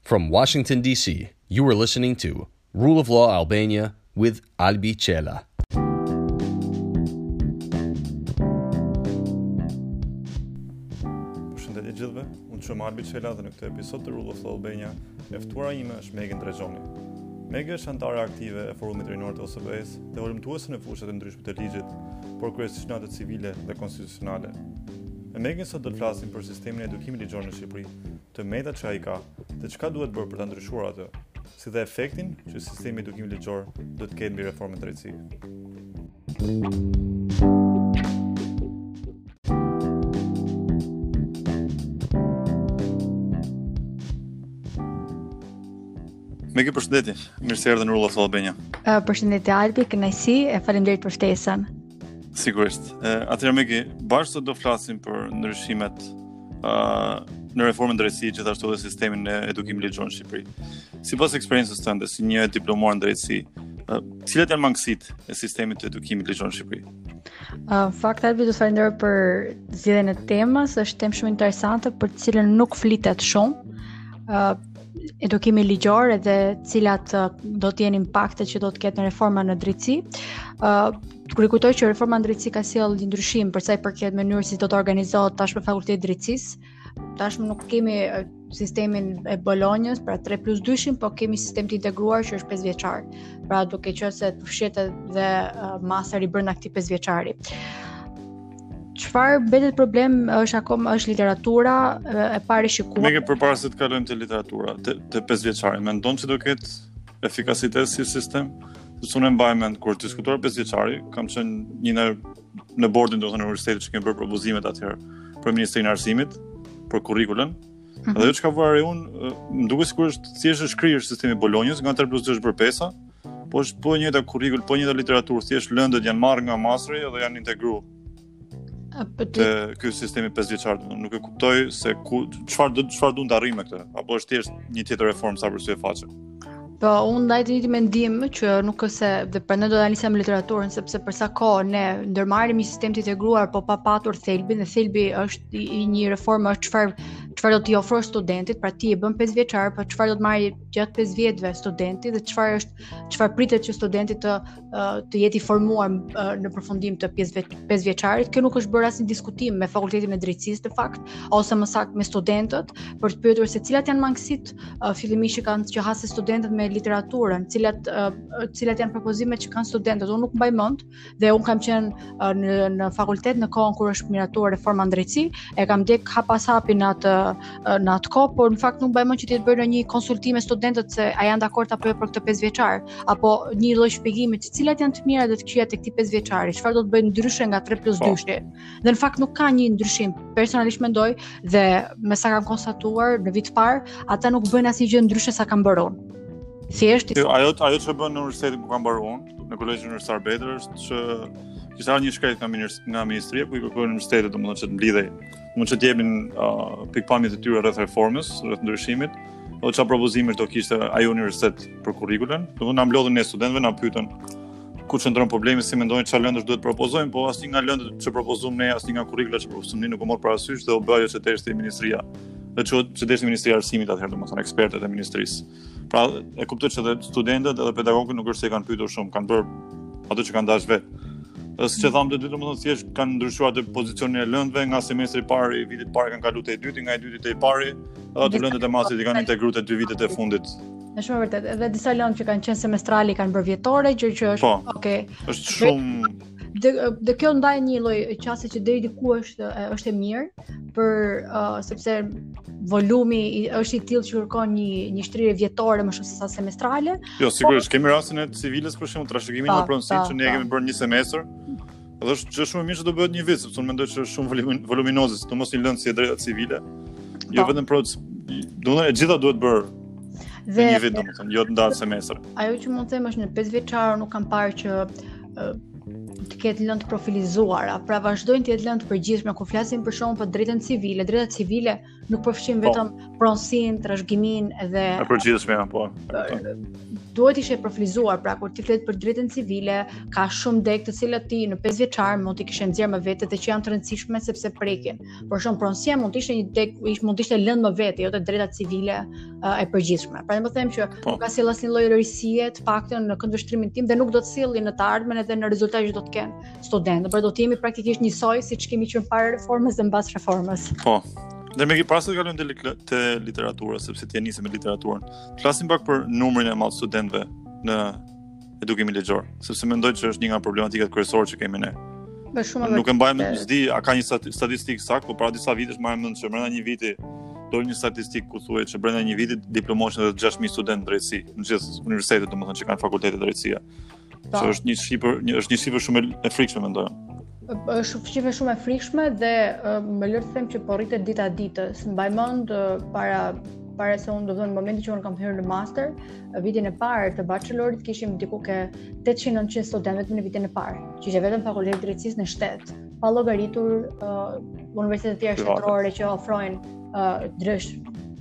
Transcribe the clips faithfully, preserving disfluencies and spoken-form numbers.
From Washington, D C, you are listening to Rule of Law Albania with Albi Qela. Përshëndetje gjithëve, unë jam Albi Qela dhe në këtë episod të Rule of Law Albania, e ftuara ime është Megan Drexoni. Megan është anëtare aktive e Forumit Rinor të O S B-s dhe vëremtuese në fushat e ndryshme të ligjit, por kryesisht në ato civile dhe konstitucionale. Me Megan sot do të flasim për sistemin e edukimit ligjor në Shqipëri, të metat që ai ka dhe çka duhet bërë për ta ndryshuar atë, si dhe efektin që sistemi i edukimit ligjor do të ketë mbi reformën drejtësie. Megan, përshëndetje. Mirë se erdhe në Rule of Law Albania. Uh, përshëndetje Albi, kënaqësi e faleminderit për ftesën. Sigurisht. Atëherë Megan, bashkë sot do flasim për ndryshimet uh, në reformën drejtësie, gjithashtu edhe sistemin e edukimit ligjor në Shqipëri. Sipas eksperiencës tënde si një diplomuar në drejtësi, uh, cilat janë mangësitë e sistemit të edukimit ligjor në Shqipëri? Uh, fakt Albi, do të falenderoj për zgjedhjen e temës, është temë shumë interesante për të cilën nuk flitet shumë. Uh, edukimi ligjor edhe cilat uh, do të jenë impaktet që do të ketë në reforma në drejtësi. Uh, Kujtoj që reforma në drejtësi ka sjellë një ndryshim për sa i përket mënyrës si do të organizohet tashmë Fakulteti i Drejtësisë. Tashmë nuk kemi uh, sistemin e Bolonjës, pra tre plus dy-shin, po kemi sistem të integruar që është pesë vjeçar. Pra duke qenë se të fshihet edhe uh, masa i brenda këtij pesë vjeçari. Çfarë mbetet problem është akoma është literatura e parashikuar. Meqë përpara se të kalojmë te literatura, te, te pesë vjeçari, mendon se do ketë efikasitet si sistem? Sepse unë mbaj mend kur diskutuar pesë vjeçari, kam qenë një në në bordin do të thënë universitetit që kemi bërë propozimet atëherë për Ministrinë e Arsimit, për kurrikulën. Mm-hmm. Dhe ajo çka vare unë, më duket sikur është thjesht është kryer sistemi i Bolonjës, nga tre plus dy është bërë pesa, po është po njëjta kurrikull, po njëjta literaturë, thjesht lëndët janë marrë nga mastri dhe janë integruar. Te ky sistemi pesë vjeçar, nuk e kuptoj se ku çfarë do çfarë do të arrijmë me këtë, apo është thjesht një tjetër reformë sa për sy e faqe. Po, unë ndaj të njëjti mendim që nuk është se dhe prandaj do ta nisem literaturën, sepse për sa kohë ne ndërmarrim një sistem të integruar po pa patur thelbin, dhe thelbi është i, i një reforme është çfarë çfarë do t'i ofrosh studentit, pra ti e bën pesë vjeçar, po çfarë do të marrë gjatë pesë vjetëve studenti dhe çfarë është çfarë pritet që studenti të të jetë i formuar në përfundim të pesë vjeçarit. Kjo nuk është bërë asnjë diskutim me Fakultetin e Drejtësisë në fakt, ose më saktë me studentët, për të pyetur se cilat janë mangësitë uh, fillimisht që kanë që hasin studentët me literaturën, cilat uh, cilat janë propozimet që kanë studentët. Unë nuk mbaj mend dhe unë kam qenë uh, në në fakultet në kohën kur është miratuar reforma në drejtësi, e kam dek hap pas hapi në atë në atë kohë, por në fakt nuk mbaj mend që të bërë një konsultim me studentët se a janë dakord apo jo për këtë pesë vjeçar, apo një lloj shpjegimi se cilat janë të mira dhe të këqija tek këtij pesë vjeçari, çfarë do të bëjnë ndryshe nga tre plus dy-shi. Dhe në fakt nuk ka një ndryshim. Personalisht mendoj dhe me sa kam konstatuar në vit parë, ata nuk bëjnë asnjë gjë ndryshe sa kanë bërë unë. Thjesht ajo ajo që bën në universitetin ku kam mbaruar unë, në Kolegjin Universitar Bedër, është që kishte ardhur një shkret nga nga ministria ku i kërkojnë universitetet domethënë që të mblidhej, mund të japin uh, pikpamjet e tyre rreth reformës, rreth ndryshimit, ose çfarë propozime do kishte ai universitet për kurrikulën. Domethënë na mblodhin ne studentëve, na pyetën ku qëndron problemi, si mendojnë çfarë lëndësh duhet propozojmë, po asnjë nga lëndët që propozojmë ne, asnjë nga kurrikula që propozojmë ne nuk u mor parasysh dhe u bë ajo që deshte ministria. Dhe që deshte Ministria e Arsimit atëherë, domethënë ekspertët e ministrisë. Pra e kuptoj që edhe studentët edhe pedagogët nuk është se kanë pyetur shumë, kanë bërë ato që kanë dashur vetë. Dhe siç e thamë të dy, domethënë thjesht kanë ndryshuar të pozicionin e lëndëve, nga semestri i parë i vitit parë kanë kaluar te i dyti, nga i dyti te i pari, edhe ato lëndët e mastrit i kanë integruar te dy vitet e fundit. Është shumë vërtet. Edhe disa lëndë që kanë qenë semestrali kanë bërë vjetore, gjë që është, po, okay. Është shumë dhe, dhe kjo ndaj një lloj qasje që deri diku është është e mirë, për uh, sepse volumi është i tillë që kërkon një një shtrirje vjetore më shumë se sa semestrale. Jo, sigurisht, kemi rastin e civiles për shembull, trashëgimimin në pronësi që ne kemi bërë një semestër. Edhe është shumë mirë që do bëhet një vit, sepse unë mendoj që është shumë voluminoze, sidomos një lëndë si e drejtat civile. Jo vetëm pro, domethënë e gjitha duhet bërë. Dhe një vit domethënë, jo të ndarë semestër. Ajo që mund të them është në pesë vjeçar nuk kam parë që uh, të ketë lëndë profilizuara, pra vazhdojnë të jetë lëndë përgjithshme kur flasim për shkakun për drejtën civile. Drejtat civile nuk përfshin Po. vetëm pronësinë, trashëgiminë dhe E përgjithshme, po. duhet ishe profilizuar, pra kur ti flet për drejtën civile, ka shumë dek të cilat ti në pesë vjeçar mund t'i kishe nxjerr më vete dhe që janë të rëndësishme sepse prekin. Por shumë pronësia mund të ishte një dek, ish mund të ishte lënë më vete, jo të drejta civile uh, e përgjithshme. Pra më them që Po. nuk ka sjell asnjë lloj rësie të paktën në këndvështrimin tim dhe nuk do të sjelli në të ardhmen edhe në rezultatet që do të kenë studentët. Por do të jemi praktikisht njësoj siç kemi qenë para reformës dhe mbas reformës. Po. Dhe me para se të kalojmë te, li- te literatura, sepse ti e nisi me literaturën. Flasim pak për numrin e madh studentëve në edukimin ligjor, sepse mendoj që është një nga problematikat kryesore që kemi ne. Për shumë Nuk e mbajmë, s'di, a ka një stati- statistikë saktë, por para disa vitesh marrëm mend që brenda një viti doli një statistikë ku thuhet që brenda një viti diplomohen edhe gjashtë mijë studentë drejtësi në gjithë universitetet, domethënë që kanë fakultete drejtësie. Që është një shifër, një është një shifër shumë e frikshme mendoj. Është shifër shumë e frikshme dhe uh, më lër të them që po rritet dita ditës. Mbaj mend uh, para para se unë do të thënë në momentin që unë kam hyrë në master, vitin e parë të bachelorit kishim diku ke tetëqind nëntëqind studentë vetëm në vitin e parë, që ishte vetëm fakulteti drejtësisë në shtet, pa llogaritur uh, universitetet e tjera shtetërore që ofrojnë uh, dresh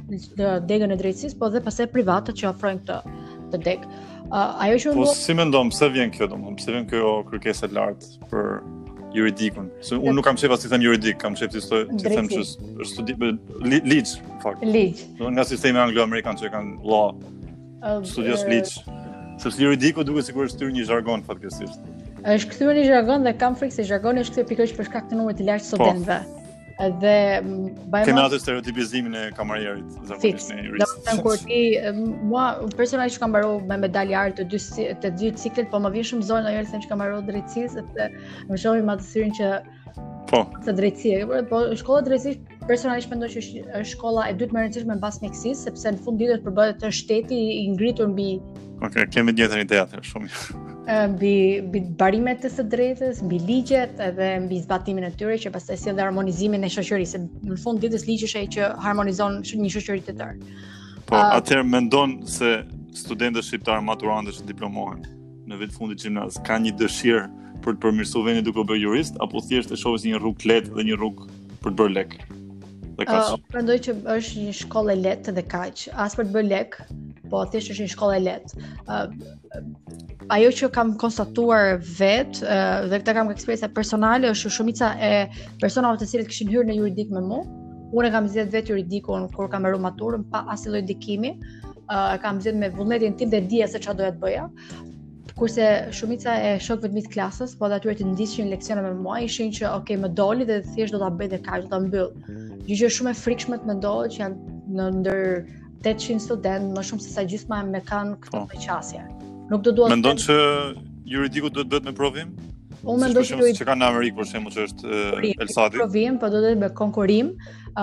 degën e drejtësisë, po dhe pastaj private që ofrojnë këtë të degë. Uh, ajo që Po si mendon, pse vjen kjo domethënë, pse vjen kjo kërkesë e lartë për juridikun? Se unë nuk kam qef as të them juridik, kam qef të thoj- të them që është studi li- ligj, në fakt. ligj. Do nga sistemi anglo-amerikan që kanë law, Uh, studios uh, ligj. Sepse juridiku duket sikur është thyrë një jargon fatkeqësisht. Është kthyer në jargon dhe kam frikë se jargoni është kthyer pikërisht për shkak të numrit të lartë të studentëve. Dhe mbaj Kemi mend atë stereotipizimin e kamarierit fix. zakonisht në Do të juristë. them kur ti mua personalisht kam mbaruar me medalë artë të dy si- të dy ciklet, po më vjen shumë zonë ndonjëherë them që kam mbaruar drejtësi sepse më shohim atë syrin që Po, të drejtësie, po shkolla drejtësisë personalisht mendoj që është është shkolla e dytë më e rëndësishme mbas mjekësisë, sepse në fund ditës përbëhet të shteti i ngritur mbi okay, kemi një njëjtën ide atë, shumë mirë. mbi mbi barimet të së drejtës, mbi ligjet edhe mbi zbatimin e tyre që pastaj sjell harmonizimin e shoqërisë. Në fund ditës ligji është ai që harmonizon sh- një shoqëri të tërë. Po, Ah. atëherë mendon se studentët shqiptar maturantësh që diplomohen në vit fundit gjimnaz kanë një dëshirë për të përmirësuar vendin duke u bërë jurist apo thjesht e shohin si një rrugë të lehtë dhe një rrugë për të bërë lek? Dhe kaq. Uh, Mendoj që është një shkollë e lehtë dhe kaq, as për të bërë lek, po thjesht është një shkollë e lehtë. Uh, ajo që kam konstatuar vet uh, dhe këtë kam eksperiencë personale është shumica e personave të cilët kishin hyrë në juridik me mua. Unë e kam zgjedhur vet juridikun kur kam mbaruar maturën pa asnjë lloj ndikimi. Uh, e kam zgjedhur me vullnetin tim dhe dija se çfarë doja të bëja. Kurse shumica e shokëve të mi të klasës, po dhe atyre të ndishin leksione me mua, ishin që okay, më doli dhe thjesht do ta bëj dhe kaq, do ta mbyll. Gjë që është shumë e frikshme të mendohet që janë në ndër tetëqind studentë, më shumë se sa gjysma me kanë këtë Po. qasje. Nuk do dua. Mendon që juridiku duhet bëhet me provim? Unë mendoj Siç që për shembull, juridiku që kanë në Amerikë për shembull që është e, Elsadi. provim, po do të jetë me konkurim, ë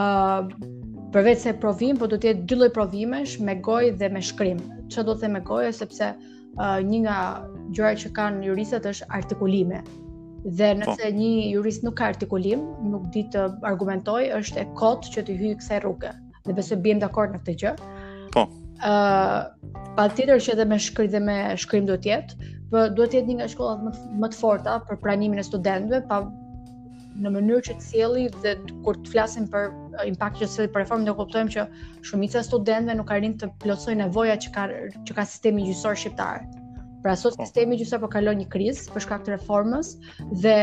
përveç se provim, po do të jetë dy lloj provimesh, me gojë dhe me shkrim. Çfarë do të them me gojë, sepse uh, një nga gjërat që kanë juristët është artikulimi. Dhe nëse një jurist nuk ka artikulim, nuk di të argumentoj, është e kot që të hyjë kësaj rruge. Dhe besoj bien dakord në këtë gjë. Po. Ë uh, patjetër që edhe me shkrim dhe me shkrim duhet të jetë, por duhet të jetë një nga shkollat më të, më të forta për pranimin e studentëve, pa në mënyrë që të sjelli dhe kur të flasim për impaktin që sjell për reformën, do kuptojmë që shumica e studentëve nuk arrin të plotësojnë nevojat që ka që ka sistemi gjyqësor shqiptar. Pra sot sistemi gjyqësor po kalon një krizë për shkak të reformës dhe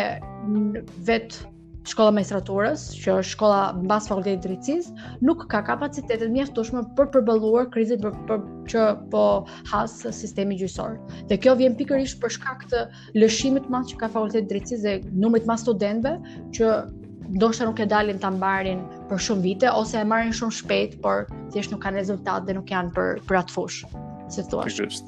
vet shkolla magjistraturës, që është shkolla mbas fakultetit drejtësisë, nuk ka kapacitetet mjaftueshme për përballuar krizën për, për që po has sistemi gjyqësor. Dhe kjo vjen pikërisht për shkak të lëshimit të madh që ka fakulteti drejtësisë dhe numrit të madh studentëve që ndoshta nuk e dalin ta mbarin për shumë vite ose e marrin shumë shpejt, por thjesht nuk kanë rezultat dhe nuk janë për për atë fushë, si thua. Pikërisht.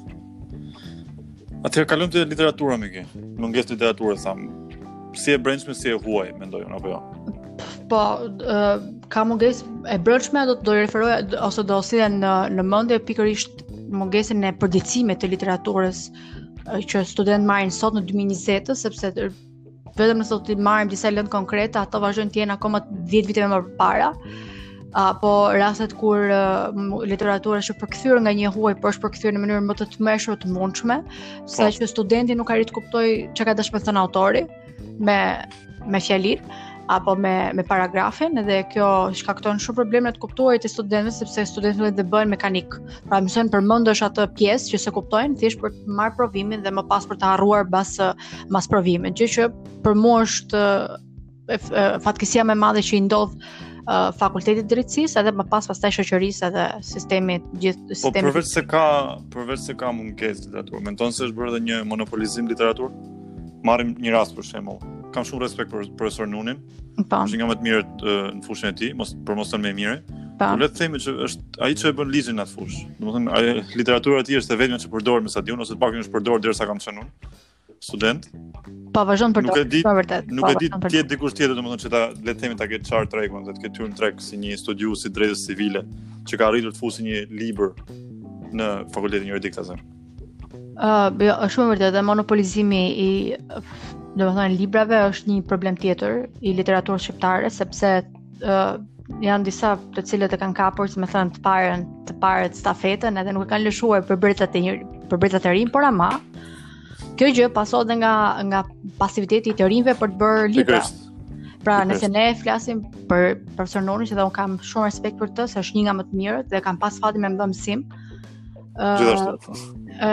Atëherë kalojmë te literatura me kë. Mungesë të literaturës tham. Si e brendshme, si e huaj, mendoj unë apo jo? Po, uh, ka mungesë e brendshme, do të do i referoja ose do sillen në në mendje pikërisht mungesën e përditësimit të literaturës uh, që student marrin sot në dy mijë e njëzet, sepse të, vetëm nëse do të marrim disa lëndë konkrete, ato vazhdojnë të jenë akoma dhjetë vite më parë. Apo rastet kur uh, literatura është përkthyer nga një huaj, por është përkthyer në mënyrë më të tmerrshme të mundshme, saqë studenti nuk arrit të kuptojë çka ka dashur të thënë autori me me fjalinë apo me me paragrafin, edhe kjo shkakton shumë probleme të kuptuarit të studentëve sepse studentët dhe bëjnë mekanik. Pra mësojnë përmendësh atë pjesë që se kuptojnë thjesht për të marrë provimin dhe më pas për të harruar mbas mbas provimit. Gjë që për mua është fatkeqësia më e madhe që i ndodh Uh, fakultetit drejtësisë edhe më pas pastaj shoqërisë edhe sistemit gjithë sistemit. Po përveç se ka përveç se ka mungesë literaturë, mendon se është bërë edhe një monopolizim literaturë? Marrim një rast për shembull. Kam shumë respekt për profesor Nunin. Po. Është nga më të mirët uh, në fushën e tij, mos për mos thënë më e mirë. Po le të themi që është ai që e bën ligjin në atë fushë. Domethënë ai literatura e tij është e vetmja që përdor me stadion ose të paktën është përdor derisa kam qenë unë student. Po vazhdon për Nuk e di, po vërtet. Nuk e di ti dikush tjetër domethënë që ta le të themi ta ketë çart trekun, dhe të ketë hyrë në treg si një studiues i drejtës civile që ka arritur të fusë një libër në fakultetin juridik të zënë. Ë, uh, jo, është shumë vërtet, dhe monopolizimi i domethënë librave është një problem tjetër i literaturës shqiptare sepse uh, janë disa të cilët e kanë kapur, si më thënë, të parën, të parët stafetën edhe nuk e kanë lëshuar për bretat e për bretat e rinj, por ama kjo gjë pasohet nga nga pasiviteti i të rinjve për të bërë libra. Pra, nëse ne flasim për profesor Nonin, që dhe unë kam shumë respekt për të, se është një nga më të mirët dhe kam pas fatin me më dhënë mësim. Gjithashtu. Ë,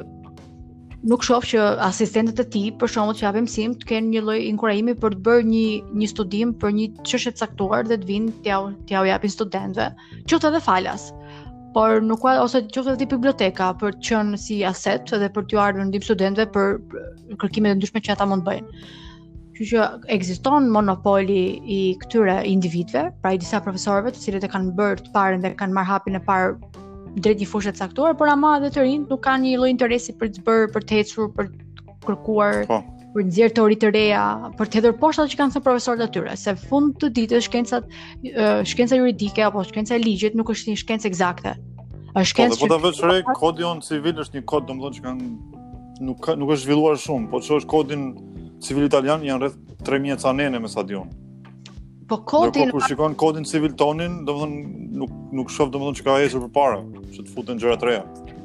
nuk shoh që asistentët e tij, për shembull, që japin mësim, të kenë një lloj inkurajimi për të bërë një një studim për një çështje të caktuar dhe të vinë t'ia t'ia japin studentëve, qoftë edhe falas. Por nuk ka ose qoftë edhe biblioteka për të qenë si aset edhe për t'ju ardhur ndim studentëve për, për kërkimet e ndryshme që ata mund të bëjnë. Kështu që ekziston monopoli i këtyre individëve, pra i disa profesorëve, të cilët e kanë bërë të parën dhe kanë marrë hapin e parë drejt një fushë të caktuar, por ama edhe të rinj nuk kanë një lloj interesi për të bërë, për të ecur, për të kërkuar, po, për të nxjerrë teori të reja, për të hedhur poshtë ato që kanë thënë profesorët atyre, se fund të ditës shkencat shkenca juridike apo shkenca e ligjit nuk është një shkencë eksakte. Është shkencë. Po, po ta vësh re, kodi on civil është një kod domethënë që kanë nuk ka, nuk është zhvilluar shumë, po çosh kodin civil italian janë rreth tre mijë canene me stadion. Po kodin, kur shikon kodin civil tonin, domethënë nuk nuk shoh domethënë që ka ecur përpara, që të futen gjëra të reja.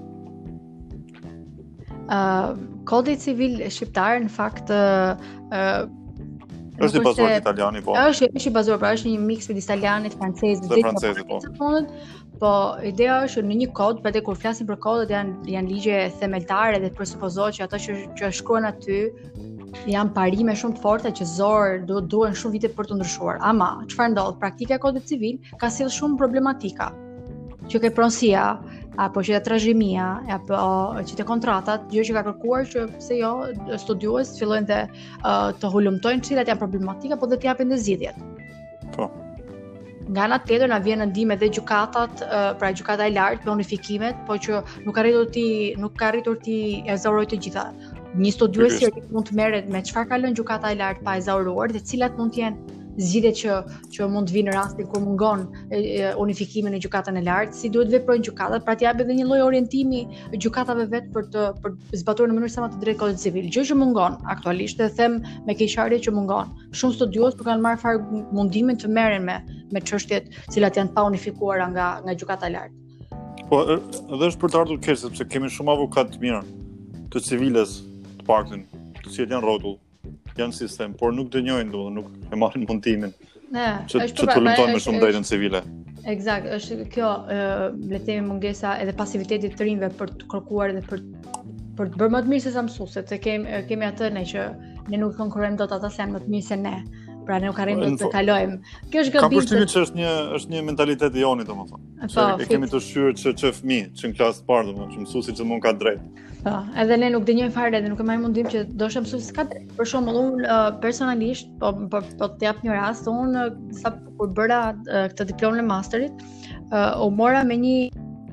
Ë, uh, kodi civil shqiptar në fakt ë uh, është i bazuar në italiani, po. Është është i bazuar, pra është një miks midis italianit, francezit dhe francezit, po. Po ideja është në një kod, për kur flasim për kodet janë janë ligje themeltare dhe presupozohet që ato që që shkruan aty janë parime shumë të forta që zor do duhen shumë vite për të ndryshuar. Ama çfarë ndodh? Praktika e kodit civil ka sjell shumë problematika. Që ke pronësia apo që trashëgimia apo që te kontratat, gjë që ka kërkuar që pse jo studiues fillojnë të uh, të hulumtojnë cilat janë problematika, po dhe të japin dhe zgjidhjet. Po. Nga ana tjetër na vjen në ndihmë edhe gjykatat, uh, pra gjykata e lartë me unifikimet, po që nuk ka arritur ti nuk ka arritur ti e zauroj të gjitha. Një studiues i mund të merret me çfarë ka lënë gjykata e lartë pa e zauruar dhe cilat mund të jenë zgjidhjet që që mund të vinë në rastin kur mungon unifikimi në gjykatën e lartë, si duhet veprojnë gjykatat, pra të japë edhe një lloj orientimi gjykatave vet për të për zbatuar në mënyrë sa më të drejtë kodin civil. Gjë që mungon aktualisht, dhe them me keqardhje që mungon. Shumë studiues nuk kanë marrë fare mundimin të merren me me çështjet të cilat janë pa unifikuara nga nga gjykata e lartë. Po, edhe është për të ardhur keq sepse kemi shumë avokat të mirë, të civiles, të paktën, të cilët janë rrotull, janë sistem, por nuk dënjojnë, domethënë nuk e marrin mundimin. Ne, që të tulumtojnë me shumë drejtën civile. Eksakt, është kjo, le të themi mungesa edhe pasivitetit të rinjve për të kërkuar dhe për për të bërë më të mirë se sa mësuesit, se kemi kemi atë ne që ne nuk konkurrojmë dot ata se janë më të mirë se ne. Pra ne nuk arrijmë të kalojmë. Kjo është gabim. Ka përshtypjen që është një është një mentalitet i joni domethënë. Se e kemi të shyrë që që fëmijë, që në klasë të parë domethënë, që mësuesi gjithmonë ka drejt. Po, edhe ne nuk dënjojmë fare dhe nuk e marrim mundim që ndoshta mësuesi ka drejt. Për shembull, unë uh, personalisht, po po, po të jap një rast, unë sa kur bëra uh, këtë diplomë në masterit, uh, u mora me një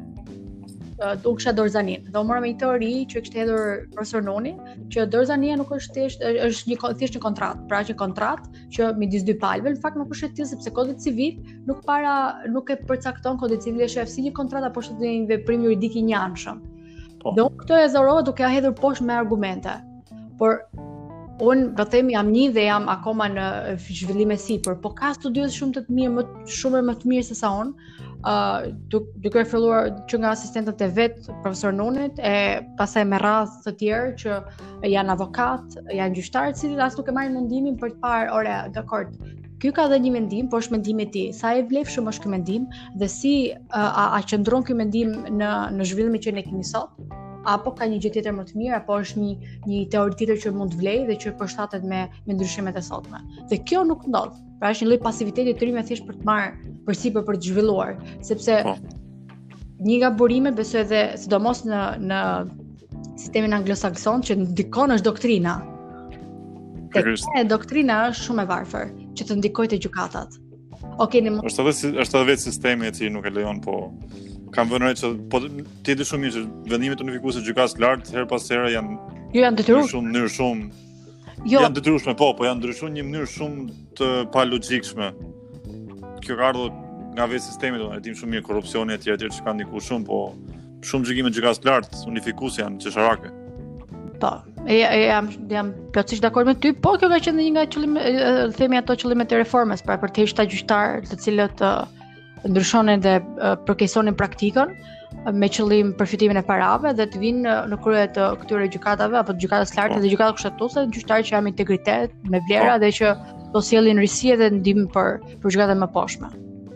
Uh, u kisha dorzanin. Dhe u mora me një teori që kishte hedhur profesor Noni, që dorzania nuk është thjesht është një thjesht një kontratë, pra që kontratë që midis dy palëve, në fakt nuk është e tillë sepse kodi civil nuk para nuk e përcakton, kodi civil e shef si një kontratë apo si një veprim juridik i njanshëm. Po. Dhe unë këtë e zorova duke ja hedhur poshtë me argumente. Por unë do të them jam një dhe jam akoma në zhvillim e sipër, po ka studiues shumë të mirë, më shumë më të mirë se sa unë. Uh, duke filluar që nga asistentët e vet, profesor Nunit, e pastaj me radhë të tjerë që janë avokat, janë gjyqtarë, të cilët as nuk e marrin mundimin për të parë, ore, dakord, ky ka dhe një mendim, po është mendimi i tij. Sa i vlefshëm është ky mendim dhe si a, a qëndron ky mendim në në zhvillimin që ne kemi sot, apo ka një gjë tjetër më të mirë, apo është një një teori tjetër që mund të vlejë dhe që përshtatet me me ndryshimet e sotme. Dhe kjo nuk ndodh. Pra është një lloj pasiviteti të rrymë thjesht për të marrë përsipër për të zhvilluar, sepse Po. një nga burimet besoj edhe sidomos në në sistemin anglosakson që ndikon është doktrina. Tek e doktrina është shumë e varfër që të ndikojë te gjykatat. Okej, ne Është edhe si- është edhe vetë sistemi i cili nuk e lejon, po kam vënë re që po ti di shumë mirë që vendimet unifikuese gjykatës lart her pas here janë jo janë në detyruar. shumë mënyrë shumë Jo, janë detyrueshme, po, po janë ndryshuar në një mënyrë shumë të palogjikshme. Kjo ka ardhur nga vetë sistemi, do të dim shumë mirë korrupsioni etj etj që ka ndikuar shumë, po shumë gjykime gjykatës lart unifikuese janë çesharake. po. E, e jam jam plotësisht dakord me ty, po kjo ka qenë një nga qëllime, themi ato qëllimet e reformës, pra për të hequr gjyqtar të cilët uh, ndryshonin dhe uh, përkeqësonin praktikën me qëllim përfitimin e parave dhe të vinë në krye të këtyre gjykatave apo të gjykatës së lartë Po. dhe gjykatës kushtetuese, gjyqtarë që janë integritet, me vlera dhe që do sjellin risi dhe ndihmë për për gjykatat më poshtme.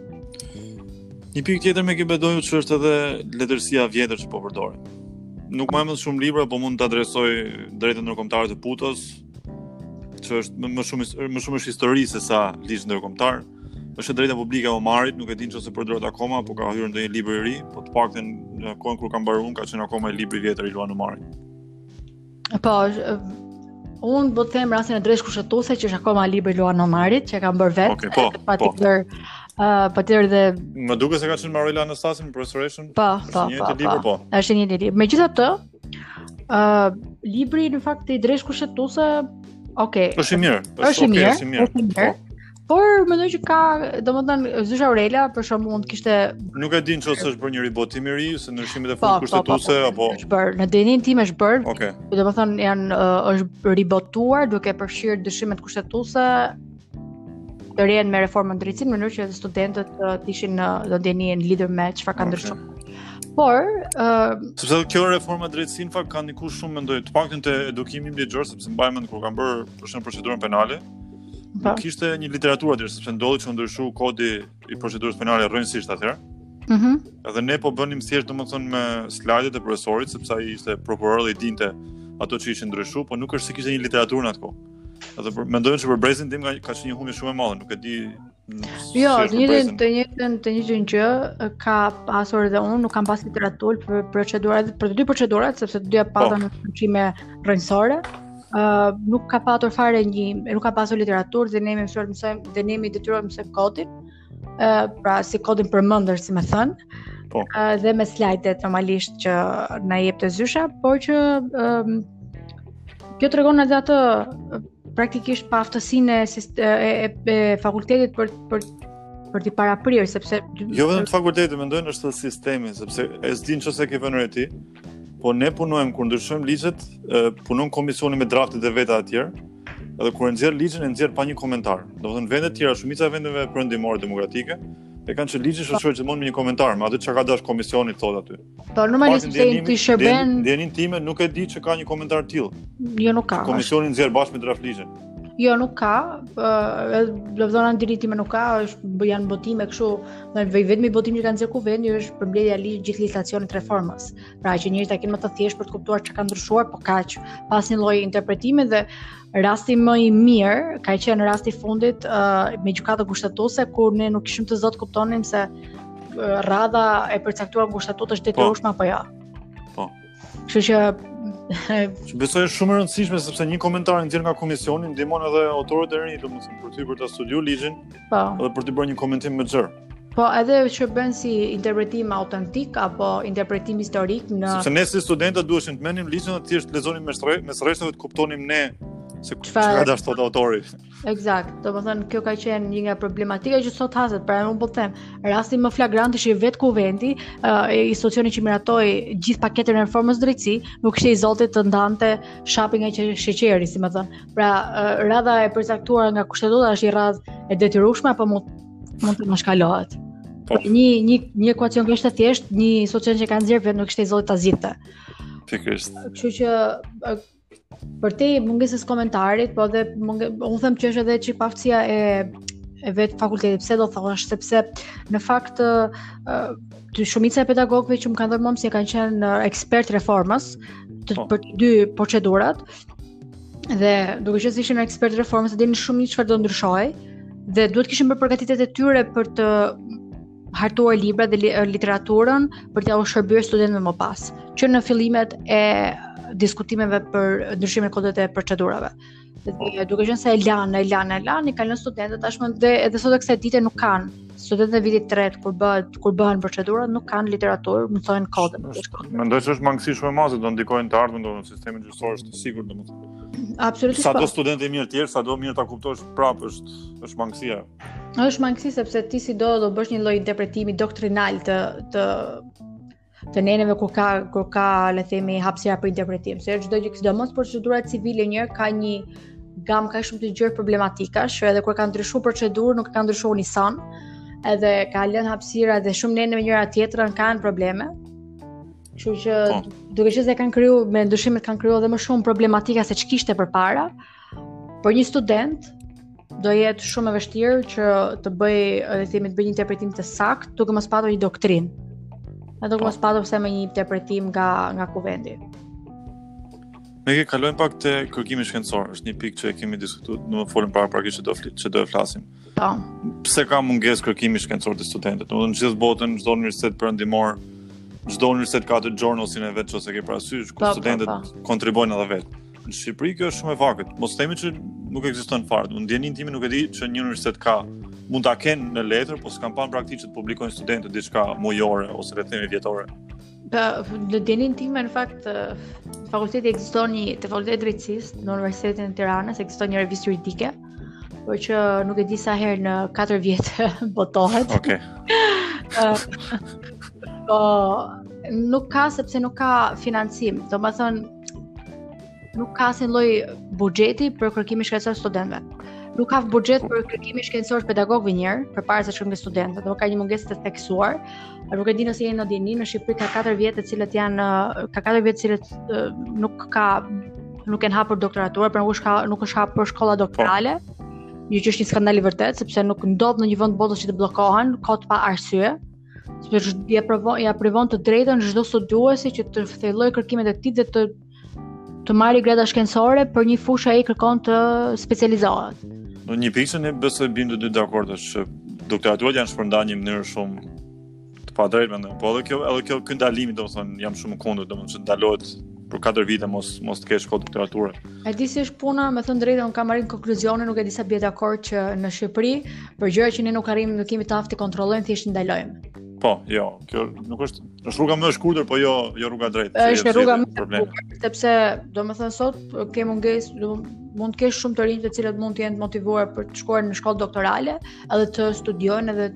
Një pikë tjetër me kibedojnë që është edhe letërsia vjetër që po përdoret. Nuk më shumë libra, po mund të adresoj drejtën ndërkombëtare të Putos, që është më, më shumë më shumë është histori se sa ligj ndërkombëtar. Është drejta publike e Omarit, nuk e di nëse përdoret akoma, po ka hyrë ndonjë libër i ri, po të paktën në kohën kur ka mbaruar unë ka qenë akoma i libri i vjetër i Luan Omarit. Po, unë do të them rastin e drejtës kushtetuese që është akoma libri i Luan Omarit, që e ka bërë vetë. Okej, po, po. Patjetër, ë patjetër dhe Më duket se ka qenë Maroela Anastasin në profesoreshën. po, Është po, një po, të libër, po. Është një libër. Megjithatë, ë libri në fakt i drejtës kushtetuese, okay, Është i mirë, është i okay, mirë, është i mirë. është i mirë. Por mendoj që ka, domethënë Zysh Aurela për shembull mund kishte Nuk e di nëse është bërë një ribotim i ri, se ndryshimet e po, fundit kushtetuese apo është bërë në denin tim është bërë, Okej. domethënë janë uh, është ribotuar duke përfshirë dyshimet kushtetuese të rinë me reformën drejtësinë në mënyrë që studentët uh, të ishin në do ndjenien lidhur me çfarë ka Okej. ndryshuar. Por, uh, Sepse kjo reforma drejtësi në fakt ka ndikuar shumë mendoj, të paktën te edukimi ligjor, sepse mbaj mend kur kanë bërë për shembull procedurën penale, po, nuk kishte një literaturë aty, sepse ndodhi që u ndryshu kodi i procedurës penale rrënjësisht atëherë. mhm. Edhe ne po bënim thjesht domethënë me slajdet e profesorit, sepse ai ishte prokuror dhe i dinte ato që ishin ndryshuar, po nuk është se kishte një literaturë në atë kohë. Edhe për, mendoj që për brezin tim ka, ka qenë një humbje shumë e madhe, nuk e di. Jo, si është të për njëjtën brezin. të njëjtën të njëjtën gjë ka pasur edhe unë, nuk kam pas literaturë për procedurat, për të dy procedurat, sepse të dyja patën ndryshime rrënjësore. Uh, nuk ka patur fare një, nuk ka pasur literaturë dhe ne jemi mësuar të mësojmë dhe ne jemi detyruar të mësojmë kodin. Uh, pra si kodin përmendër, si më thënë. Po. Uh, dhe me slajdet normalisht që na jep të Zysha, por që um, kjo tregon edhe atë uh, praktikisht pa aftësinë e, sist- e, e, e fakultetit për për për t'i paraprirë sepse Jo vetëm të fakultetit, mendojnë është edhe sistemi, sepse e s'din çose ke vënë re ti, po ne punojmë kur ndryshojmë ligjet, e, punon komisioni me draftet e veta të tjerë, edhe kur e nxjerr ligjin e nxjerr pa një komentar. Domethënë vendet tjera, shumica e vendeve perëndimore demokratike, e kanë që ligji shoqëror gjithmonë me një komentar, me atë çka ka dash komisioni thotë aty. po normalisht sepse ti shërben, Ndjenin time nuk e di që ka një komentar tillë. jo nuk ka. Komisioni nxjerr bashkë me draft ligjin. Jo nuk ka, ë lëvdona ndiritime nuk ka, është janë botime kështu, do të vetëm botim që kanë nxjerrë kuvendi është përmbledhja e ligj gjithë legislacionit të reformës. Pra që njerëzit ta kenë më të thjeshtë për të kuptuar çka ka ndryshuar, po kaq, pas një lloji interpretimi dhe rasti më i mirë ka qenë rasti i fundit uh, me gjykatën kushtetuese kur ne nuk kishim të zot kuptonim se uh, radha e përcaktuar në kushtetutë është detyrueshme apo jo. Po. Kështu që Që besoj është shumë e rëndësishme sepse një komentar nxjerr nga komisioni ndihmon edhe autorët e rinj, domethënë për ty për ta studiuar ligjin, po. edhe për të bërë një komentim më xher. Po edhe shërben si interpretim autentik apo interpretim historik në Sepse ne si studentë duheshim të merrnim ligjin dhe thjesht lexonim mes rre- mes rreshtave të kuptonim ne se Çfarë- çfarë dash thotë autori. Eksakt, do të thënë kjo ka qenë një nga problematika që sot haset, pra unë po të them, rasti më flagrant ishte vetë kuvendi, uh, institucioni që miratoi gjithë paketën e reformës drejtësi, nuk ishte i zotit të ndante shapi nga që- sheqeri, si më thënë. Pra uh, radha e përcaktuar nga kushtetuta është një radhë e detyrueshme apo mund mund të mashkalohet. Po. Pra, një një një ekuacion kështë të thjesht, një institucion që ka nxjerrë vetë nuk ishte i zotit ta zgjidhte. Pikërisht. Kështu që uh, për te mungesës komentarit, po dhe munge, unë them që është edhe çik paftësia e e vetë fakultetit. Pse do thash? Sepse në fakt të shumica e pedagogëve që më kanë dhënë mëmsi kanë qenë ekspert reformës të, oh. për të dy procedurat. Dhe duke qenë se ishin ekspert reformës, dinin shumë mirë çfarë do ndryshojë dhe duhet kishin bërë përgatitjet e tyre për të hartuar libra dhe literaturën për t'ia shërbyer studentëve më pas, që në fillimet e diskutimeve për ndryshimin e kodit e procedurave. Dhe duke qenë se e lanë, e lanë, e lanë, i kanë lënë studentët tashmë dhe edhe sot kësaj dite nuk kanë. Studentët e vitit tretë kur bëhet kur bëhen procedurat nuk kanë literaturë, mësojnë kodin. Mendoj se është mangësi shumë e madhe, do ndikojnë të ardhmen në sistemin gjyqësor, është sigurt domethënë. Absolutisht. Sa do studente mirë të tjerë, sa do mirë ta kuptosh prapë është është mangësia. Është mangësi sepse ti si do do bësh një lloj interpretimi doktrinal të të të neneve kur ka kur ka le të themi hapësira për interpretim. Se çdo gjë, sidomos procedurat civile një ka një gamë kaq shumë të gjerë problematikash, edhe kur ka ndryshuar procedurë nuk ka ndryshuar unison, edhe ka lënë hapësira dhe shumë nene me njëra tjetrën kanë probleme. Kështu që oh. duke qenë se kanë kriju me ndryshimet kanë krijuar edhe më shumë problematika se ç'kishte përpara. Për një student do jetë shumë e vështirë që të bëj, le të themi, të bëj një interpretim të saktë duke mos patur një doktrinë. A do mos patur pse me një interpretim nga nga kuvendi. Ne ke kalojmë pak te kërkimi shkencor, është një pikë që e kemi diskutuar, në folëm para praktikisht që do flit, që do e flasim. Po. Pse ka mungesë kërkimi shkencor të studentëve? Domethënë në gjithë botën, çdo universitet perëndimor, çdo universitet ka të journalsin e vet ose ke parasysh ku studentët kontribuojnë edhe vet. Në Shqipëri kjo është shumë e vakët. Mos themi që nuk ekziston fare. Unë ndjenin timin nuk e di që një universitet ka mund ta kenë në letër, po s'kan pa praktikë që të publikojnë studentët diçka mujore ose le të themi vjetore. Në djenin time, në fakt, fakulteti ekziston një, te fakulteti drejtësisë në Universitetin e Tiranës ekziston një revistë juridike, por që nuk e di sa herë në katër vjet botohet. Okej. Po nuk ka sepse nuk ka financim. Domethënë nuk ka asnjë lloj buxheti për kërkimin shkencor studentëve. Nuk ka buxhet për kërkimin shkencor pedagogëve njëherë, përpara se shkojnë studentët, do ka një mungesë të theksuar. Nuk e di nëse jeni në dini, në Shqipëri ka katër vjet të cilët janë ka katër vjet të cilët nuk ka nuk kanë hapur doktoraturë, por nuk është nuk është hapur shkolla doktorale. Një që është një skandal i vërtet, sepse nuk ndodh në një vend botës që të bllokohen, kot pa arsye. Sepse ja provon ja privon të drejtën çdo studiuesi që të fillojë kërkimet e tij dhe të të marrë grada shkencore për një fushë ai kërkon të specializohet. Në një pikë ne besoj bim të dy dakord është që doktoraturat janë shpërndarë në një mënyrë shumë të padrejtë mendoj. Po edhe kjo edhe kjo ky ndalimi domethënë jam shumë kundër, domethënë që ndalohet për katër vite mos mos të kesh shkollë doktorature. E di si është puna, me thënë drejtën unë kam marrë konkluzionin, nuk e di sa bie dakord që në Shqipëri për gjëra që ne nuk arrim, nuk kemi të aftë të kontrollojmë, thjesht ndalojmë. Po, jo, kjo nuk është, është rruga më e shkurtër, po jo, jo rruga drejtë. Është rruga më e shkurtër, sepse domethënë sot ke mungesë, mund të kesh shumë të rinj të cilët mund të jenë të motivuar për të shkuar në shkollë doktorale, edhe të studiojnë edhe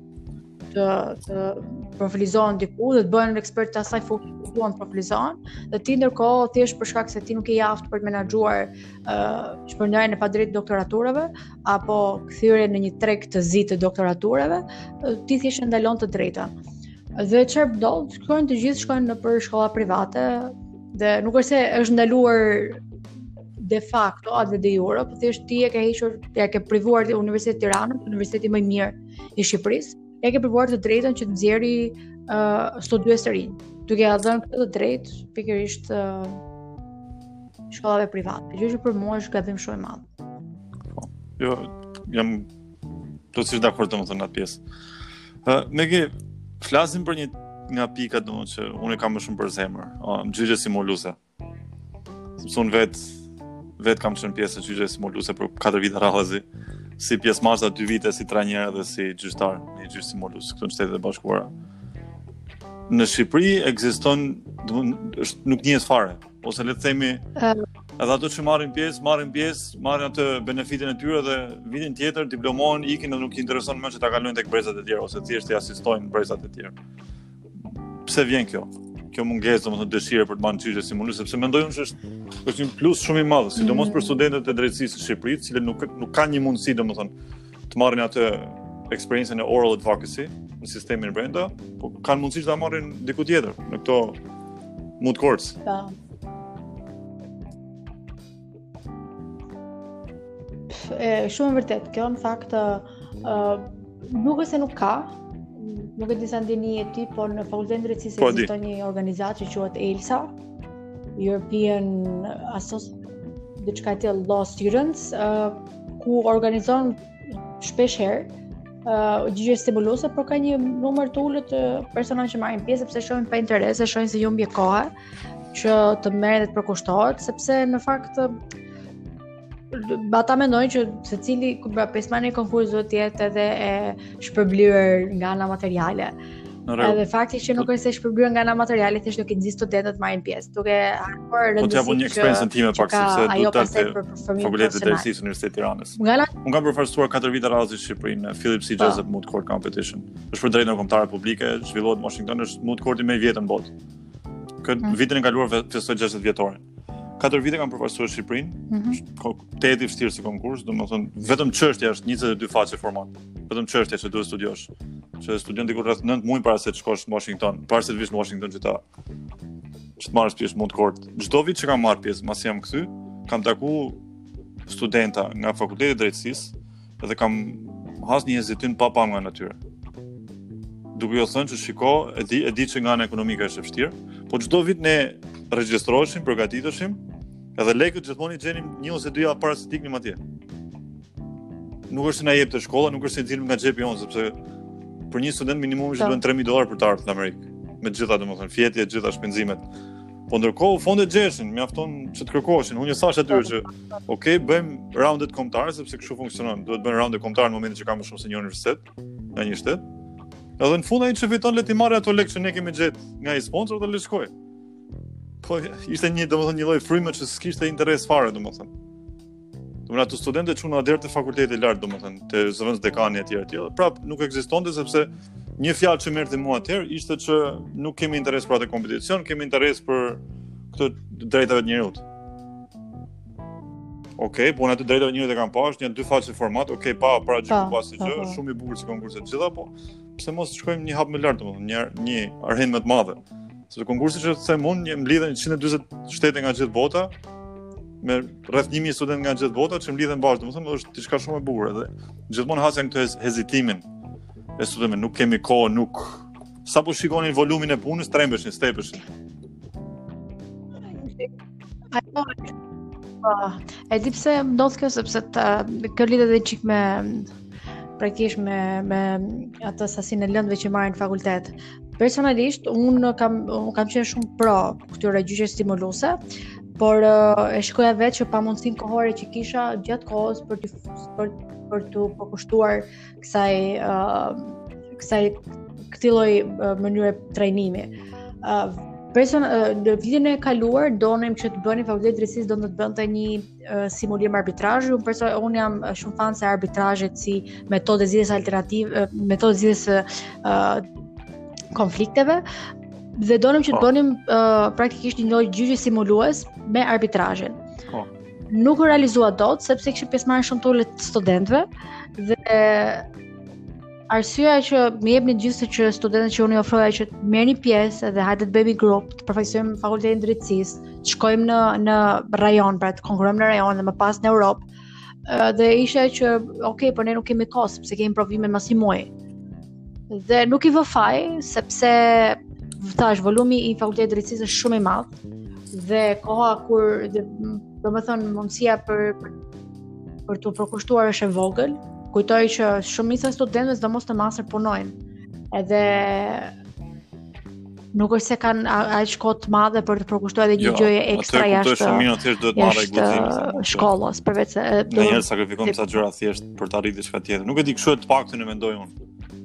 të të profilizohen diku dhe të bëhen ekspert të asaj fushë që duan të profilizohen, dhe ti ndërkohë thjesht për shkak se ti nuk je i aftë për të menaxhuar uh, shpërndarjen e padrejtë doktoraturave apo kthyrjen në një treg të zi të doktoraturave, uh, ti thjesht ndalon të drejtën. Dhe çfarë ndodh? Shkojnë të gjithë shkojnë në për shkolla private dhe nuk është se është ndaluar de facto atë de jure, por thjesht ti e ke hequr, ja ke privuar Universitetin e Tiranës, universiteti më i mirë i Shqipërisë. E ke përvuar të drejtën që të nxjerrë uh, studiues të rinj, duke ia dhënë këtë të drejtë pikërisht uh, shkollave private. Gjë që për mua është gabim shumë i madh. Po. Jo, jam plotësisht dakord domethënë atë pjesë. Ë, uh, ne ke flasim për një nga pikat domethënë që unë kam më shumë për zemër, uh, gjyqe simuluese. Sepse unë vet vet kam qenë pjesë e gjyqe simuluese për katër vite rradhazi. Si pjesëmarrës dy vite si trajner dhe si gjyqtar në një gjyq simulus këtu në Shtetet e Bashkuara. Në Shqipëri ekziston, është nuk njihet fare, ose le të themi, edhe ato që marrin pjesë, marrin pjesë, marrin atë benefitin e tyre dhe vitin tjetër diplomohen, ikin dhe nuk i intereson më që ta kalojnë tek brezat e tjerë ose thjesht i asistojnë brezat e tjerë. Pse vjen kjo? Kjo mungesë domethënë dëshirë për të marrë gjyqe simulus, sepse mendoj unë se është është një plus shumë i madh, sidomos për studentët e drejtësisë së Shqipërisë, të cilët nuk nuk kanë një mundësi domethënë të marrin atë eksperiencën e oral advocacy në sistemin brenda, po kanë mundësi të ta marrin diku tjetër, në këto moot courts. Po. E shumë e vërtet, kjo në fakt uh, nuk është se nuk ka, nuk e di sa ndjeni e ti, por në Fakultetin e Drejtësisë Po, di. ekziston një organizatë që quhet ELSA, European Association, diçka e tillë, Law Students, uh, ku organizon shpesh herë uh, gjyqe stimuluese, por ka një numër të ulët të personave që marrin pjesë sepse shohin pa interes, e shohin se ju mbi kohë që të merret dhe të përkushtohet, sepse në fakt ata mendojnë që secili pjesëmarrje në konkurs duhet të jetë edhe e shpërblyer nga ana materiale. Edhe fakti që nuk është e shpërblyer nga ana materiale, thjesht nuk i nxit studentët marrin pjesë, duke harruar rëndësinë. Po t'jap një eksperiencën time pak sepse duhet të Fakultetin e Drejtësisë Universitetit të Tiranës. Unë kam përfaqësuar katër vite radhë në Shqipëri në Philip C. Jessup Moot Court Competition. Është për drejtën kombëtare publike, zhvillohet në Washington, është moot courti më i vjetër në botë. Këtë vitin e kaluar festoi gjashtëdhjetë vjetorin. Katër vite kam përfaqësuar Shqipërinë, tetë i vështirë si konkurs, domethënë vetëm çështja është njëzet e dy faqe format. Vetëm çështja që duhet studiosh. Që studion diku rreth nëntë muaj para se të shkosh në Washington, para se të vish në Washington që ta që të marrësh pjesë moot court. Çdo vit që kam marrë pjesë, masi jam kthy, kam taku studenta nga Fakulteti i Drejtësisë dhe kam has një hezitim pa pam nga natyra. Duke jo thënë që shiko, e di, e di që nga ana ekonomike është e vështirë, po çdo vit ne regjistroheshim, përgatiteshim, edhe lekët gjithmonë i gjenim një ose dy javë para se të iknim atje. Nuk është se na jepte shkolla, nuk është se nxilm nga xhepi jon, sepse për një student minimumi që duhen tre mijë dollar për të ardhur në Amerikë, me të gjitha domethënë fjetje, të gjitha shpenzimet. Po ndërkohë fondet gjeshin, mjafton që të kërkoheshin. Unë thash atyre që, ok, bëjmë roundet kombëtare sepse kështu funksionon. Duhet bëjmë roundet kombëtare në momentin që ka më shumë se një universitet nga një shtet. Edhe në fund ai që fiton le të marrë ato lekë që ne kemi gjetë nga i sponsor dhe le shkojë. Po ishte një domethënë një lloj fryme që s'kishte interes fare domethënë. Domethënë ato studentë çuan deri te fakulteti i lartë domethënë, te zëvendës dekani etj etj. Prap nuk ekzistonte sepse një fjalë që merrte mua atëherë ishte që nuk kemi interes për atë kompeticion, kemi interes për këto drejtave të njerëzit. Okej, po në atë drejtave të njerëzit e kam pash, një dy faqe format, okej, pa para gjë pas gjë, është shumë i bukur si konkurset të gjitha, po pse mos shkojmë një hap më lart domethënë, një një arrin më të madhe. Sepse konkursi që them unë, mblidhen njëqind e dyzet shtete nga gjithë bota, me rreth një mijë studentë nga gjithë bota që mblidhen bashkë, domethënë është diçka shumë e bukur edhe gjithmonë hasja këtë hezitimin e studentëve, nuk kemi kohë, nuk sapo shikonin volumin e punës, trembeshin, stepeshin. Ajo e di pse ndodh kjo sepse kjo lidhet edhe çik me praktikisht me me atë sasinë e lëndëve që marrin në fakultet. Personalisht unë kam un kam qenë shumë pro këtyre gjyqeve stimuluese, por e shikoja vetë që pamundësinë kohore që kisha gjatë kohës për të për për të përkushtuar kësaj uh, kësaj këtij lloj uh, mënyre trajnimi. Uh, person uh, në vitin e kaluar donim që të bëni Fakulteti i Drejtësisë do të bënte një uh, simulim arbitrazhi. Unë person unë jam shumë fan se arbitrazhet si metodë zgjidhjes alternative, uh, metodë zgjidhjes uh, konflikteve dhe donim që të bënim uh, praktikisht një lloj gjyqi simulues me arbitrazhin. Oh. Nuk u realizua dot sepse kishte pjesëmarrje shumë të ulët studentëve dhe arsyeja që më jepni gjithsesi që studentët që unë i ofroja që të merrni pjesë dhe hajde të bëjmë grup, të përfaqësojmë Fakultetin e Drejtësisë, të shkojmë në në rajon, pra të konkurrojmë në rajon dhe më pas në Europë. Dhe ishte që okay, por ne nuk kemi kohë sepse kemi provime mas një muaji. Dhe nuk i vë faj sepse thash volumi i Fakultetit të Drejtësisë është shumë i madh dhe koha kur domethënë mundësia për për, për të përkushtuar është e vogël. Kujtoj që shumica e studentëve sidomos të master punojnë. Edhe nuk është se kanë aq kohë të madhe për të përkushtuar edhe një gjë ekstra jashtë. Jo, shumë mirë, thjesht duhet marrë guximin shkollës, përveç se ndonjëherë sakrifikojmë sa gjëra thjesht për të arritur diçka tjetër. Nuk e di, kështu të paktën e mendoj unë.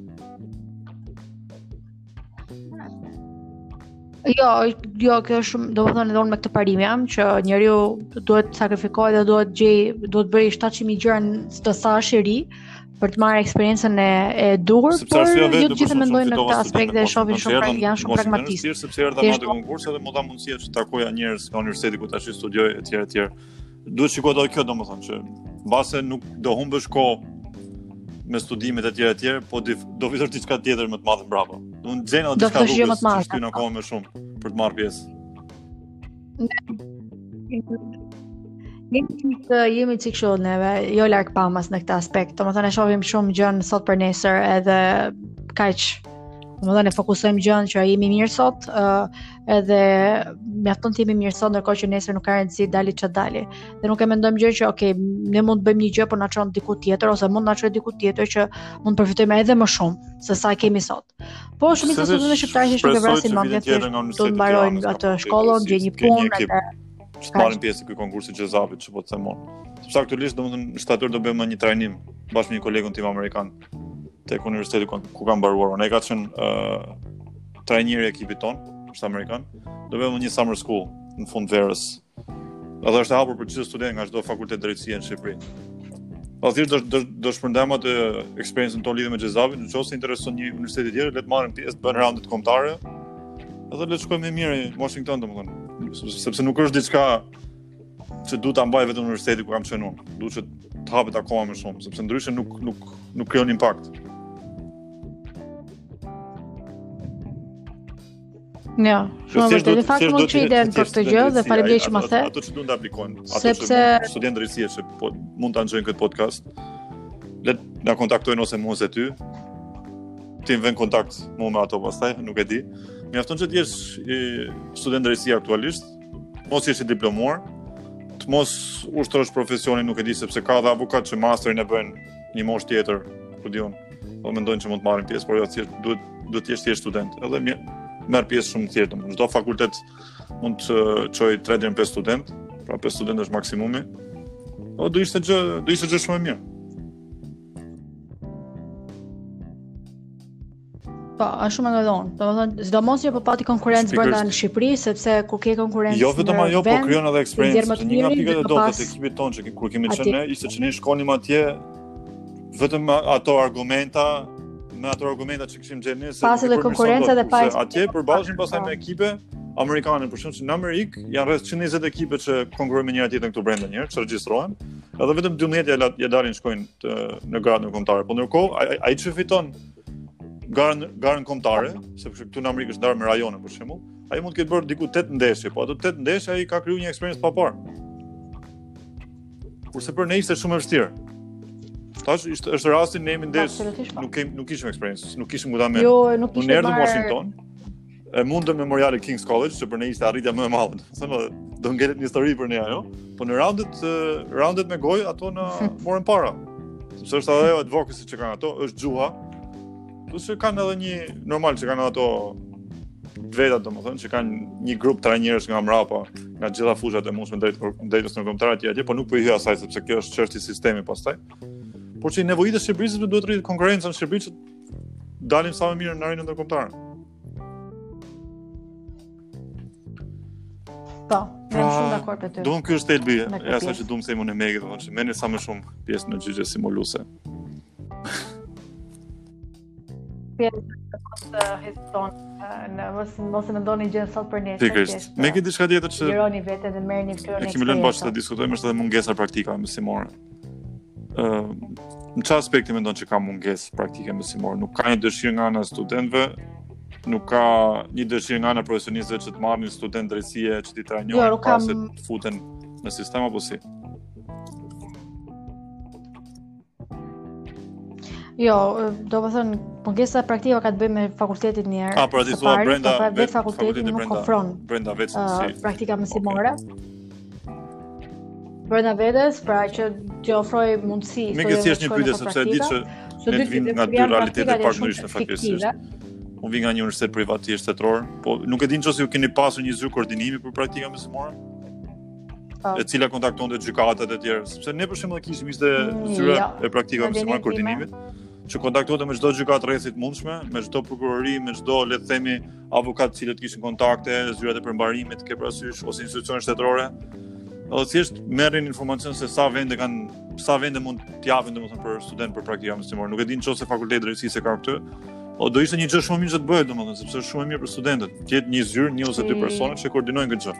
Jo, jo, kjo është shumë, domethënë edhe unë me këtë parim jam që njeriu duhet të sakrifikohet dhe duhet gjej, duhet bëri shtatëqind mijë gjëra të sash i ri për të marrë eksperiencën e, e duhur, por jo të gjithë mendojnë në këtë aspekt dhe shohin shumë pra, janë shumë pragmatistë. Sepse erdha në atë konkurs edhe më dha mundësia që takoja njerëz nga universiteti ku tash studioj etj etj. Duhet shikohet edhe kjo domethënë që mbase nuk do humbësh kohë me studimet etj etj, po do vitur diçka tjetër më të madhe mbrapa. Do të xhen edhe diçka rrugës që shkyn akoma më shumë për të marrë pjesë. Jemi çik jemi çik kështu neve, jo larg pamas në këtë aspekt. Domethënë e shohim shumë gjën sot për nesër edhe kaq. Domethënë e fokusojmë gjën që jemi mirë sot, uh, edhe mjafton të jemi mirë sot ndërkohë që nesër nuk ka rëndësi dali ç'a dali. Dhe nuk e mendojmë gjë që okay, ne mund të bëjmë një gjë por na çon diku tjetër ose mund na çojë diku tjetër që mund të përfitojmë edhe më shumë se sa kemi sot. Po shumica e studentëve shqiptarë që nuk e vrasin mendje, do të mbarojnë atë shkollën, gjejnë një punë edhe të marrin pjesë në ky konkurs i Xhezapit, që po të them unë. Sepse aktualisht domethënë në shtator do bëjmë një trajnim bashkë me një kolegun tim amerikan tek universiteti ku kam mbaruar. Ai ka qenë uh, trajneri i ekipit ton, është amerikan. Do bëjmë një summer school në fund verës. Edhe është e hapur për çdo student nga çdo fakultet drejtësie në Shqipëri. Pastaj do do, do shpërndajmë atë eksperiencën tonë lidhur me Xhezapin, nëse intereson një universitet tjetër, le të marrim pjesë, të bëjnë raundet kombëtare. Edhe le të shkojmë më mirë në Washington domethënë. Sepse nuk është diçka që duhet ta mbaj vetëm universiteti ku kam qenë unë. Duhet që të hapet akoma më shumë, sepse ndryshe nuk nuk nuk krijon impakt. Jo, shumë vërtet. Në fakt mund të iden për këtë gjë dhe faleminderit që më the. Ato që duan të aplikojnë, ato që studentë drejtësie që po mund ta nxjerrin këtë podcast, le të na kontaktojnë ose mua ose ty. Ti vën kontakt mua me ato pastaj, nuk e di. Mjafton që të jesh student drejtësie aktualisht, mos jesh i diplomuar, të mos ushtrosh profesionin, nuk e di sepse ka dhe avokat që masterin e bëjnë një moshë tjetër, ku diun, po mendojnë që mund të marrin pjesë, por jo thjesht duhet duhet të jesh thjesht student. Edhe merr pjesë shumë tjetër. Çdo fakultet mund të çojë tre deri në pesë student, pra pesë studentë është maksimumi. O do ishte gjë, do ishte gjë shumë e mirë. Po, është shumë e ndonë. Domethënë, sidomos që po pati konkurrencë brenda në Shqipëri, sepse kur ke konkurrencë jo vetëm ajo, po krijon edhe eksperiencë. Një nga pikat e dobët të ekipit tonë që kur kemi qenë ne, ishte që ne shkonim atje vetëm ato argumenta, me ato argumenta që kishim gjenë ne, se pas edhe konkurrenca dhe pas atje përballeshin pastaj me ekipe amerikane, për shembull, në Amerikë janë rreth njëzet e njëzet ekipe që konkurrojnë me njëra tjetrën këtu brenda një herë, që regjistrohen, edhe vetëm dymbëdhjetë ja dalin shkojnë të, në gradën kombëtare. Po ndërkohë ai ai që fiton garën garën kombëtare, sepse këtu në Amerikë është ndarë me rajone për shembull, ai mund të ketë bërë diku tetë ndeshje, po ato tetë ndeshje ai ka krijuar një eksperiencë pa parë. Kurse për ne ishte shumë e vështirë. Tash ishte është rasti ne jemi ndesh, nuk kem nuk kishim eksperiencë, nuk kishim ku ta merr. Jo, nuk kishim. Unë erdhëm në Washington. E mundëm memoriale King's College, që për ne ishte arritja më e madhe. Thënë, do ngelet një histori për ne ajo, po në raundet raundet me gojë ato na morën para. Sepse është ajo advocacy që kanë ato, është gjuha. Plus që kanë edhe një normal që kanë ato vetat, domethënë, që kanë një grup trajnerësh nga mbrapa, nga gjitha fushat e mundshme drejt drejtës në kombëtar atje atje, po nuk po i hy asaj sepse kjo është çështje sistemi pastaj. Por që i nevojitë e Shqipërisë që duhet rritë konkurenca në Shqipëri që dalim sa më mirë në arenën ndërkombëtare. Po, jam shumë dakord me ty. Duam ky është thelbi, ja sa që duam se unë me, domethënë që merrni sa më shumë pjesë në gjyqje simuluese. Pjesë histon, në mos mos e mendoni gjë sot për nesër. Pikërisht. Me ke diçka tjetër që lironi veten dhe merrni këtyre. Ne kemi lënë bashkë të diskutojmë është edhe mungesa praktike mësimore. Ë, në çfarë aspekti mendon që ka mungesë praktike mësimore? Nuk ka një dëshirë nga ana e studentëve, nuk ka një dëshirë nga ana e profesionistëve që të marrin student drejtësie që t'i trajnojnë jo, pas se të futen në sistem apo si? Jo, do të thënë, mungesa praktike ka të bëjë me fakultetin njerë. A, për aty thua brenda vetë fakulteti nuk ofron brenda vetes uh, si praktika mësimore. Brenda vetes, pra që që ofroj mundësi. Me ke thjesht një pyetje sepse e di që ne vim nga dy realitete pak ndryshme faktikisht. Unë vi nga një universitet privat i shtetëror, po nuk e di nëse ju keni pasur një zyrë koordinimi për praktika mësimore? Oh. E cila kontaktonte gjykatat e tjerë, sepse ne për shembull kishim ishte zyra ja, e praktikave mësimore koordinimit, që kontaktonte me çdo gjykatë rrethit mundshme, me çdo prokurori, me çdo le të themi avokat të cilët kishin kontakte, zyrat e përmbarimit, ke parasysh ose institucione shtetërore. Edhe thjesht merrin informacion se sa vende kanë, sa vende mund të japin domethënë për student për praktika mësimore. Nuk e di nëse fakulteti drejtësisë ka këtë. O do ishte një gjë shumë e mirë që të bëhet domethënë, sepse është shumë e mirë për studentët. Të jetë një zyrë, një ose dy persona që koordinojnë këtë gjë.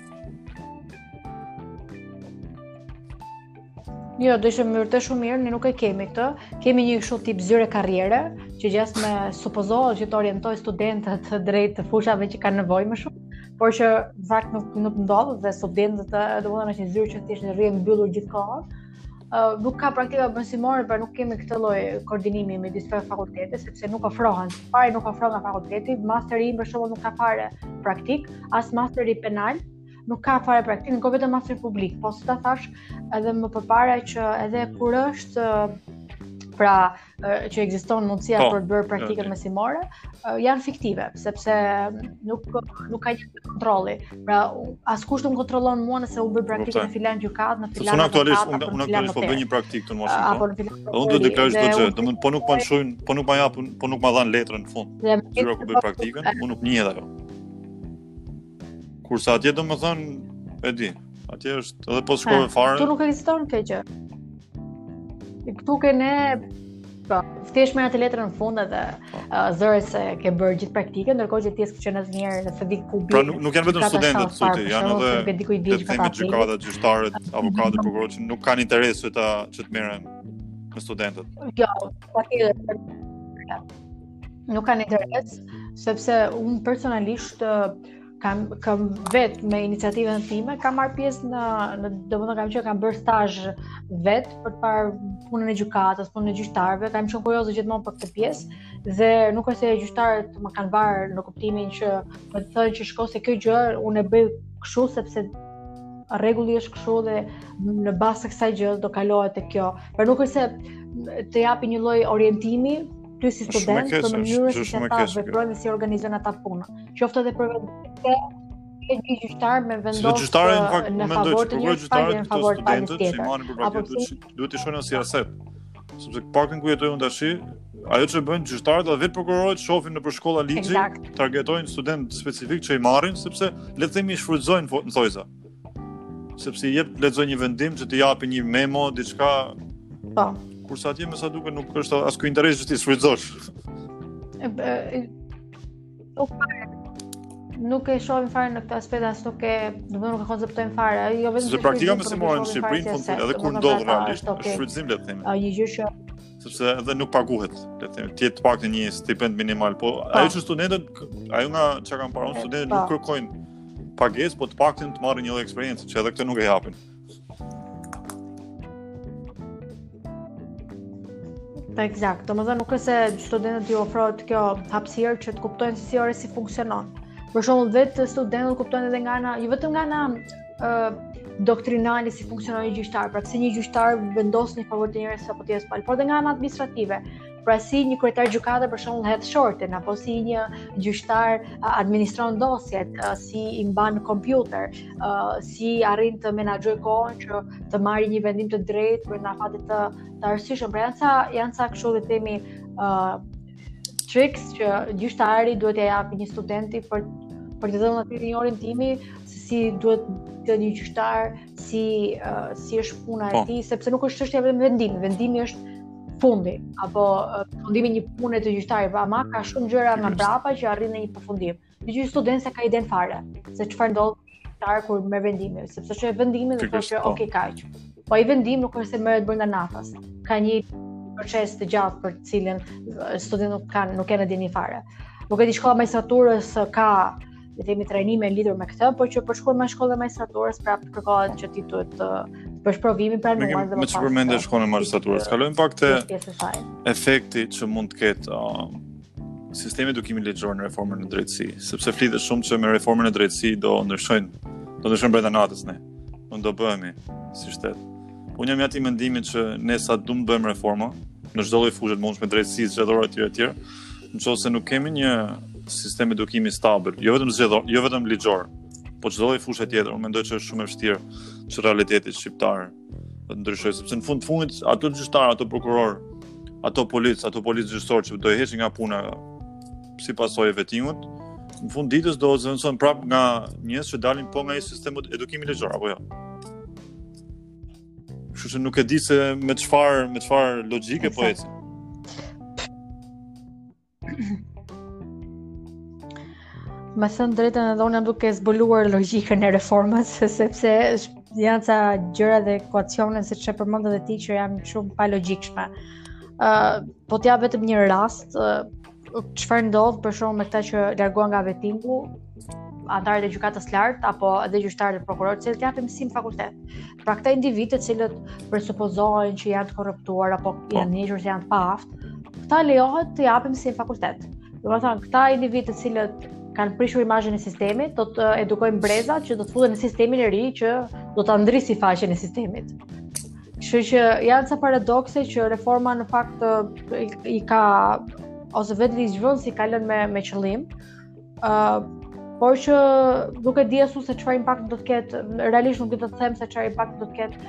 Jo, do ishte vërtet shumë mirë, ne nuk e kemi këtë. Kemi një kështu tip zyre karriere, që gjast me supozohet që të orientoj studentët drejt fushave që kanë nevojë më shumë. por që në fakt nuk nuk ndodh dhe studentët domethënë është një zyrë që thjesht rrien mbyllur gjithkohë. Uh, nuk ka praktika mësimore, pra nuk kemi këtë lloj koordinimi midis fakulteteve sepse nuk ofrohen. Fare nuk ofron nga fakulteti, masteri për shembull nuk ka fare praktik, as masteri penal nuk ka fare praktik, nuk ka vetëm master publik. Po si ta thash edhe më përpara që edhe kur është pra që ekziston mundësia po, për të bërë praktikat okay. mësimore, janë fiktive, sepse nuk nuk ka një kontrolli. Pra askush nuk kontrollon mua nëse u bë praktikë në filan gjykatë, në filan. Unë aktualisht unë unë aktualisht po bëj një praktikë këtu në Washington. Apo në filan. Unë do të deklaroj çdo gjë, domethënë po nuk më shojnë, po nuk më japun, po nuk më dhanë letrën në fund. Zyra ku bëj praktikën, unë nuk njihet ajo. Kurse atje domethënë e di, atje është edhe po shkove fare. Tu nuk ekziston kjo gjë. Këtu ke ne po, thjesht merr atë letrën në fund edhe uh, zëre se ke bërë gjithë praktikën, ndërkohë që ti s'ke qenë asnjëherë nëse di ku bie. Pra nuk, nuk janë vetëm studentët thotë, janë edhe gjykata, gjyqtarët, avokatët, prokurorët që nuk kanë interes që ta që të merren me studentët. Jo, patjetër. Nuk kanë interes, sepse unë personalisht uh, kam kam vetë me iniciativën time, kam marrë pjesë në në domethënë kam qenë kam bërë stazh vetë për të parë punën e gjykatës, punën e gjyqtarëve, kam qenë kurioze gjithmonë për këtë pjesë dhe nuk është se gjyqtarët më kanë varë në kuptimin që më thonë që shko se kjo gjë unë e bëj kështu sepse rregulli është kështu dhe në bazë të kësaj gjë do kalohet te kjo. Por nuk është se të japi një lloj orientimi ty si student për mënyrën se ata veprojnë dhe si organizojnë ata punën. Qoftë edhe për vetë një gjyqtar me vendos në favor të një gjyqtari në favor të palës tjetër. Apo duhet të shohin siyaset. Sepse paktën ku jetoj unë tash, ajo që bëjnë gjyqtarët dhe vetë prokurorët shohin nëpër shkolla ligji, targetojnë student specifik që i marrin sepse le të themi i shfrytëzojnë në thojza. Sepse i jep lexojnë një vendim që të japi një memo, diçka. Po. Kurse atje me sa duket nuk është asnjë interes që ti shfrytëzosh. Nuk e shohim fare në këtë aspekt, as nuk e, domethënë nuk e konceptojmë fare. Jo vetëm se praktika mësimore në Shqipëri në fund edhe kur ndodh realisht është shfrytëzim le të themi. Një gjë që sepse edhe nuk paguhet, le të themi, ti të paktën një stipend minimal, po ajo që studentët, ajo nga çka kanë parë studentët nuk kërkojnë pagesë, po të paktën të marrin një lloj eksperiencë që edhe këtë nuk e japin. Eksakt, domethënë nuk është se studentët ju ofrohet kjo hapësirë që të kuptojnë si ore si funksionon. Për shembull, vetë studentët kuptojnë edhe nga ana, jo vetëm nga ana ë doktrinale si funksionon një gjyqtar, pra si një gjyqtar vendos në favor të njëri apo tjetrës palë, por edhe nga ana administrative. Pra si një kryetar gjykate për shembull hedh shorten, apo si një gjyqtar administron dosjet, si i mban kompjuter, si arrin të menaxhoj kohën që të marrë një vendim të drejtë brenda fatit të të arsyeshëm. Pra janë ca janë ca kështu le të themi uh, tricks që gjyqtari duhet ja japë një studenti për për të dhënë atë një orientimi se si duhet të një gjyqtar, si uh, si është puna e tij, sepse nuk është çështja vetëm vendimi, vendimi është fundi apo uh, fundimi një pune të gjyqtarit, ama ka shumë gjëra nga brapa që arrin në një përfundim. Një student se ka iden fare se çfarë ndodh gjyqtar kur merr vendimin, sepse çfarë vendimi do të thotë okay kaq. Po ai vendim nuk është se merret brenda natës. Ka një proces të gjatë për të cilën studentët nuk kanë nuk kanë dieni fare. Nuk e di shkolla magjistraturës ka le të themi trajnime lidhur me këtë, por që për shkollën me shkollën e magjistraturës prapë kërkohet që ti duhet të bësh provimin pranuar dhe më pas. Me përmendje shkollën e magjistraturës, kalojmë pak te efekti që mund të ketë uh, sistemi edukimi ligjor në reformën e drejtësisë, sepse flitet shumë që me reformën e drejtësisë do ndryshojnë, do ndryshojnë brenda natës ne. Unë do bëhemi si shtet. Unë jam i mendimit që ne sa duam të bëjmë reforma në çdo lloj fushë të mundshme drejtësisë, zgjedhore etj etj, nëse ne nuk kemi një sistem edukimi stabil, jo vetëm zgjedhor, jo vetëm ligjor, po çdo lloj fushë tjetër, unë mendoj që është shumë e vështirë që realiteti shqiptar të ndryshojë, sepse në fund të fundit ato gjyqtar, ato prokuror, ato polic, ato policë gjyqësor që do i heqin nga puna si pasojë vetimut, në fund ditës do zëvendësohen prapë nga njerëz që dalin po nga një sistem edukimi ligjor apo jo. Kështu që nuk e di se me çfarë me çfarë logjike po ecin. Me thënë drejtën edhe unë jam duke zbuluar logjikën e reformës, sepse janë ca gjëra dhe ekuacione siç e përmendët edhe ti që janë shumë pa logjikshme. Uh, po t'jap vetëm një rast, uh, çfarë ndodh për shkak me këta që larguan nga vetingu, antarët e gjykatës lartë apo edhe gjyqtarët e prokurorët, që japin mësim fakultet. Pra këta individë të cilët presupozohen që janë të korruptuar apo janë njëjtur se janë të paaftë, këta lejohet të japin mësim fakultet. Do të thonë, këta individë të cilët kanë prishur imazhin e sistemit, do të edukojnë brezat që do të futen në sistemin e ri që do ta ndrisi faqen e sistemit. Kështu që janë ca paradokse që reforma në fakt i ka ose vetë ligjvënësi ka lënë me me qëllim. ë uh, por që nuk e di asu se çfarë impakt do të ketë, realisht nuk do të them se çfarë impakt do të ketë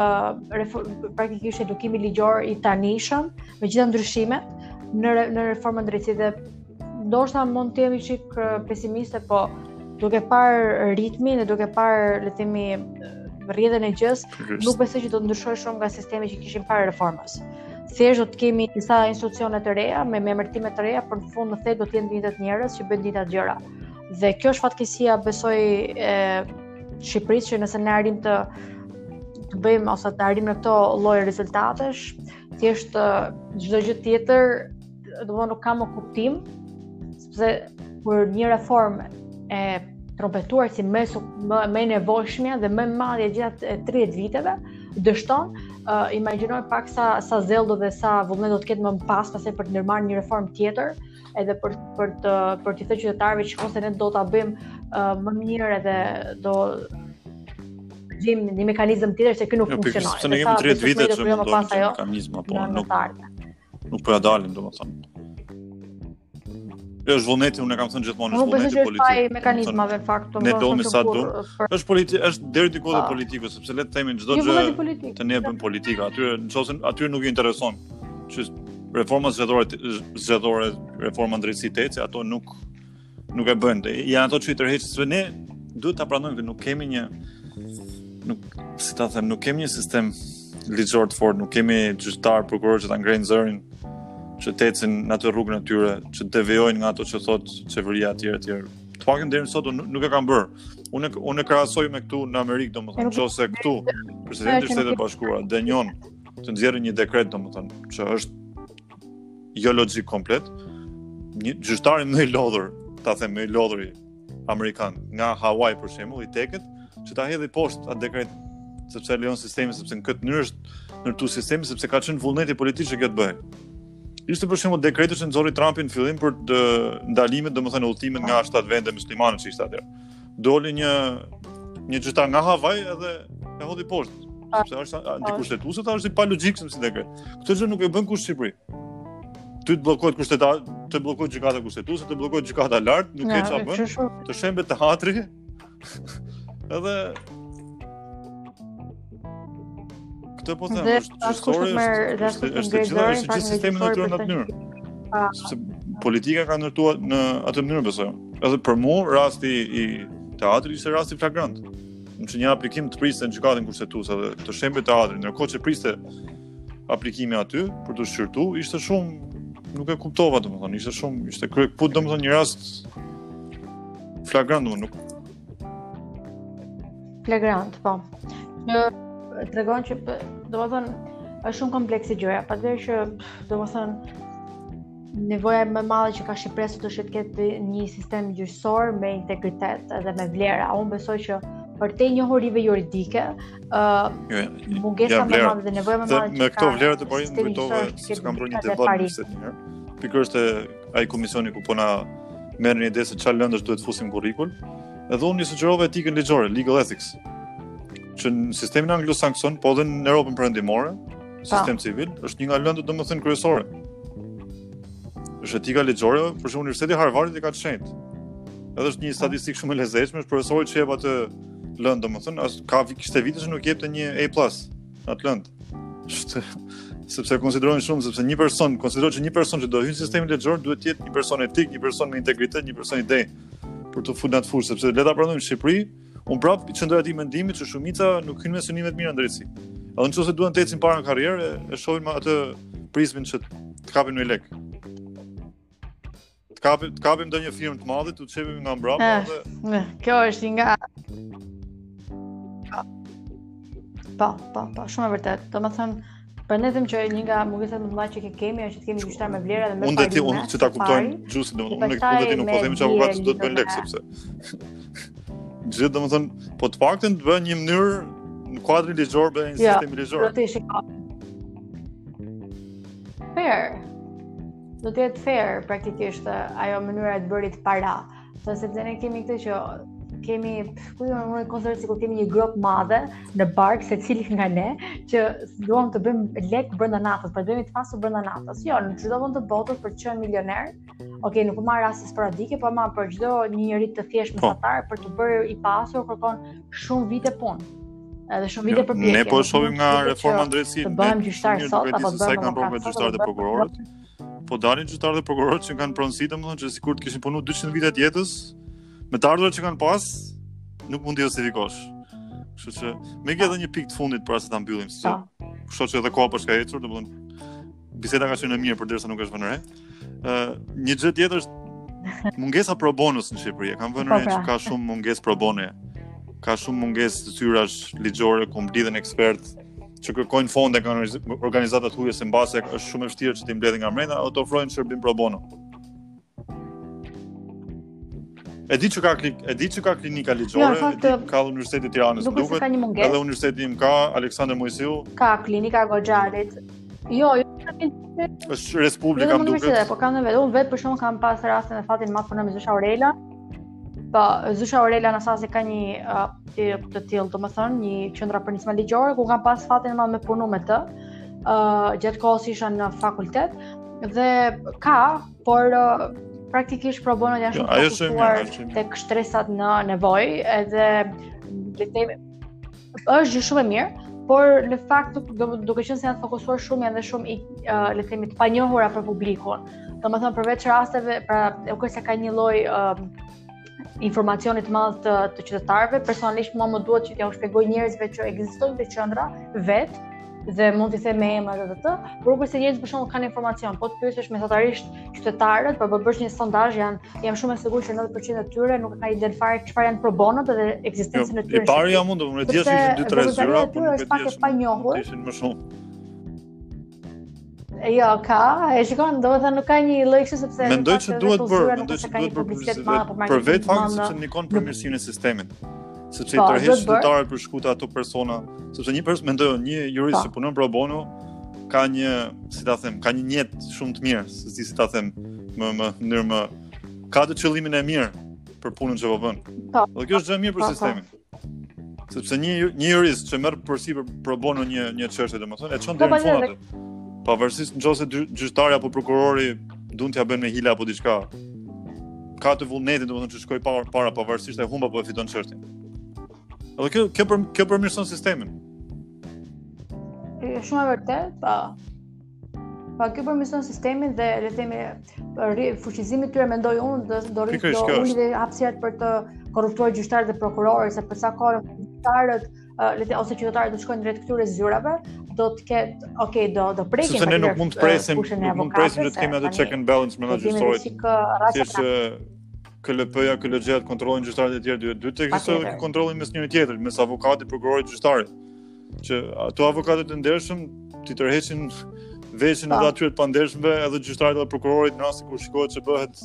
uh, praktikisht edukimi ligjor i tanishëm me gjitha ndryshimet në re, në reformën drejtësisë dhe ndoshta mund të jemi çik pesimiste, po duke parë ritmin dhe duke parë le të themi rrjedhën e gjës, nuk besoj që do të ndryshojë shumë nga sistemi që kishim para reformës. Thjesht do të kemi disa institucione të reja me emërtime të reja, por në fund në thelb do të jenë të njëjtat njerëz që bëjnë dita gjëra. Dhe kjo është fatkeqësia besoj e Shqipërisë, që nëse ne arrim të të bëjmë ose të arrim në këto lloj rezultatesh, thjesht çdo gjë tjetër domethënë nuk ka më kuptim, sepse për një reformë e trompetuar si më më, më nevojshme dhe më e madhe gjatë tridhjetë viteve, dështon, uh, imagjinoj pak sa sa zelldo dhe sa vullnet do të ketë më pas pastaj për të ndërmarrë një reformë tjetër, edhe për për të për të thënë qytetarëve që ose ne do ta bëjmë uh, më mirë edhe do gjejmë një mekanizëm tjetër se kjo nuk funksionon. Sepse ne kemi tridhjetë vite që mundojmë një mekanizëm apo nuk nuk po ja dalim domethënë. Është vullneti, unë e kam thënë gjithmonë, është vullneti politik. Nuk besoj mekanizmave fakt. Ne domi sa duam. Është politik, është deri diku edhe politiku, sepse le të themi çdo gjë të ne bën politika. Aty nëse aty nuk i intereson. Që reforma zgjedhore zgjedhore, reforma drejtësisë, se ato nuk nuk e bëjnë. Janë ato që i tërheqin, se ne duhet ta pranojmë që nuk kemi një nuk si ta them, nuk kemi një sistem ligjor të fortë, nuk kemi gjyqtar, prokuror që ta ngrejnë zërin, që të ecin në atë rrugën e tyre, që të devijojnë nga ato që thot qeveria etj etj. Të paktën deri në sot nuk e kanë bërë. Unë unë e krahasoj me këtu në Amerikë, domethënë, nëse këtu presidenti i Shtetit Bashkuar dënjon të nxjerrë një dekret, domethënë, që është jo logjik komplet, një gjyqtar më i lodhur, ta them më i lodhur amerikan nga Hawaii për shembull, i teket, që ta hedhë poshtë atë dekret, sepse lejon sistemi, sepse në këtë mënyrë është ndërtu sistemi, sepse ka qenë vullneti politik që këtë bëj. Ishte për shembull dekreti që nxorri Trumpi në fillim për të ndalimet, domethënë udhëtimet nga shtat vende muslimane që ishte atëherë. Doli një një gjyqtar nga Hawaii edhe e hodhi poshtë, sepse është antikushtetuese, ta është i pa logjik si dekret. Këtë gjë nuk e bën kurrë Shqipëri. Ty të bllokohet kushtetar, të bllokohet gjykata kushtetuese, të bllokohet gjykata lart, nuk ke çfarë bën. Të shembet teatri. Edhe këtë po them, është histori, është është gjithë sistemi ndërtuar në atë mënyrë. Sepse politika ka ndërtuar në atë mënyrë besoj. Edhe për mua rasti i teatrit ishte rasti flagrant. Në një aplikim të priste në gjykatën kushtetuese dhe të shembet teatrin, ndërkohë që priste aplikimi aty për të shqyrtuar, ishte shumë nuk e kuptova domethënë, ishte shumë, ishte kryeput domethënë një rast flagrant domethënë nuk flagrant, po. Në tregon që domethënë është shumë komplekse gjëja, patjetër që domethënë nevoja më e madhe që ka Shqipëria sot është të ketë një sistem gjyqësor me integritet edhe me vlera. Unë besoj që për te njohurive juridike, uh, mungesa më e madhe dhe nevoja më e madhe. Me këto vlera të parim kujtove se kam bërë një debat në vitet një herë. Pikërisht ai komisioni ku po na merrni ide se çfarë lëndësh duhet fusim kurrikull. Edhe unë i sugjerova etikën ligjore, legal ethics, që në sistemin anglo-sakson, po edhe në Europën perëndimore, sistem civil, është një nga lëndët domethënë kryesore. Është etika ligjore, për shembull Universiteti i Harvardit e ka të shenjtë. Edhe është një statistikë shumë e lezetshme, është profesori që jep atë lëndë, domethënë, as ka kishte vite që nuk jepte një A plus atë lëndë. Është sepse konsiderojnë shumë, sepse një person, konsiderohet që një person që do hyjë në sistemin ligjor duhet të jetë një person etik, një person me integritet, një person i drejtë për të futur në atë fushë, sepse le ta pranojmë në Shqipëri, unë prap qendroj atij mendimit që shumica nuk hyn me synime të mira në drejtësi. Edhe nëse duan të ecin para në karrierë, e shohin me atë prizmin që të kapin një lek. Të kapim të kapim ndonjë firmë të madhe, të çepim nga mbrapa dhe kjo është nga Po, po, po, shumë e vërtet. Domethënë Prandaj them që një nga mungesat më të mëdha që ke kemi është që kemi gjyqtar me vlera dhe me Unë dhe ti, parime, unë që ta kuptojnë gjusë, dhe unë unë dhe ti nuk po themi që avokatës do të bëjnë lekë, sepse gjithë dhe më thënë, po të paktën të bëjnë një mënyrë në kuadrin ligjor bëjnë një sistemi ligjor. Do të ishte fair. Do të jetë fair praktikisht ajo mënyra e të bërit para. Sa sepse ne kemi këtë që kemi, ku do të konsideroj sikur kemi një grop madhe në bark secili nga ne që duam të bëjmë lek brenda natës, për të bëjmë të pasur brenda natës. Jo, në çdo vend të botës për të qenë milioner. Okej, nuk po marr raste sporadike, po ma për çdo një njerëz të thjeshtë mesatar për të bërë i pasur kërkon shumë vite punë. Edhe shumë vite përpjekje. Ne po shohim nga reforma drejtësisë. Të bëjmë gjyqtar sot apo të bëjmë kanë bërë gjyqtarët dhe prokurorët. Po dalin gjyqtarët dhe prokurorët që kanë pronësi, domethënë që sikur të kishin punuar dyqin vite të jetës, me të ardhurat që kanë pas, nuk mund të justifikosh. Kështu që më ke edhe një pikë të fundit para se ta mbyllim, si kështu që edhe koha po shka ecur, domethënë biseda ka qenë e mirë përderisa nuk është vënë re. Ë një gjë tjetër është mungesa pro bonus në Shqipëri. Kam vënë re që ka shumë mungesë pro bono. Ka shumë mungesë detyrash ligjore ku mblidhen ekspertë që kërkojnë fonde nga organizata të huaja se mbase është shumë e vështirë që ti mbledhin nga brenda, ato ofrojnë shërbim pro bono. E di që ka e di që ka klinika ligjore, jo, fakt, ka Universiteti i Tiranës, duket. Edhe Universiteti im ka, Aleksandër Mojsiu. Ka klinika Goxhalit. Jo, jo. Është Respublika më duket. Po kam vetë, unë vetë për shkak kam pas rastin e fatin më punë me Zusha Aurela. Po, Zusha Aurela në sasi ka një uh, të tillë, domethënë, një qendër për nismë ligjore ku kam pas fatin më me punu me të. Uh, gjatë kohës isha në fakultet dhe ka, por uh, praktikisht pro bono janë shumë të fokusuar tek shtresat në nevojë, edhe le të themi është gjë shumë e mirë, por në fakt duke qenë se janë të fokusuar shumë janë dhe shumë uh, le të themi të panjohura për publikun. Domethënë përveç rasteve, pra nuk është se ka një lloj uh, informacionit të madh të, të qytetarëve, personalisht mua më duhet që t'ja u shpjegoj njerëzve që ekzistojnë këto qendra vetë dhe mund t'i them me emra dhe të, por nuk është se njerëzit për shembull kanë informacion, po të pyesësh mesatarisht qytetarët, por po bësh një sondazh janë jam shumë e sigurt që nëntëdhjetë përqind e tyre nuk ka ide fare çfarë janë pro bono dhe ekzistencën e tyre. I pari jam mund, unë di se ishin dy tre zyra, por nuk e di është pak e panjohur. Ishin më shumë. Jo, ka, e shikon, domethënë nuk ka një lloj kështu sepse mendoj që duhet bërë, mendoj që duhet bërë për vetë faktin sepse nikon përmirësimin e sistemit. Sepse i tërheq qytetarët për shkuta ato persona, sepse një person mendoj një jurist që punon pro bono ka një, si ta them, ka një jetë shumë të mirë, se si si ta them, më më mënyrë më ka të qëllimin e mirë për punën që po bën. Dhe kjo është gjë e mirë për sistemin. Sepse një një jurist që merr përsipër pro bono një një çështje, domethënë, e çon deri në fund atë. Pavarësisht nëse gjyqtari apo prokurori duan t'ia bëjnë me hile apo diçka, ka të vullnetin domethënë që shkoj para, para pavarësisht e humb apo e fiton çështjen. Edhe kjo kjo për, kjo përmirëson sistemin. Është shumë e vërtetë, po. Pa kjo përmirëson sistemin dhe le të themi fuqizimi i tyre mendoj unë do do rrit do ulë dhe hapësirat për të korruptuar gjyqtarët dhe prokurorët, se për sa kohë gjyqtarët le të ose qytetarët do të shkojnë drejt këtyre zyrave, do të ketë, okay, do do prekin. Sepse ne nuk mund të presim, nuk mund të presim që të kemi atë check and balance me gjyqtarët. Thjesht K L P-ja, K L G-ja kontrollojnë gjyqtarët e tjerë, duhet të ekzistojë kontrolli mes njëri tjetrit, mes avokatit, prokurorit, gjyqtarit. Që ato avokatët e ndershëm ti tërheqin veshin edhe atyre të pandershmëve, edhe gjyqtarit edhe prokurorit në rast kur shikohet që bëhet.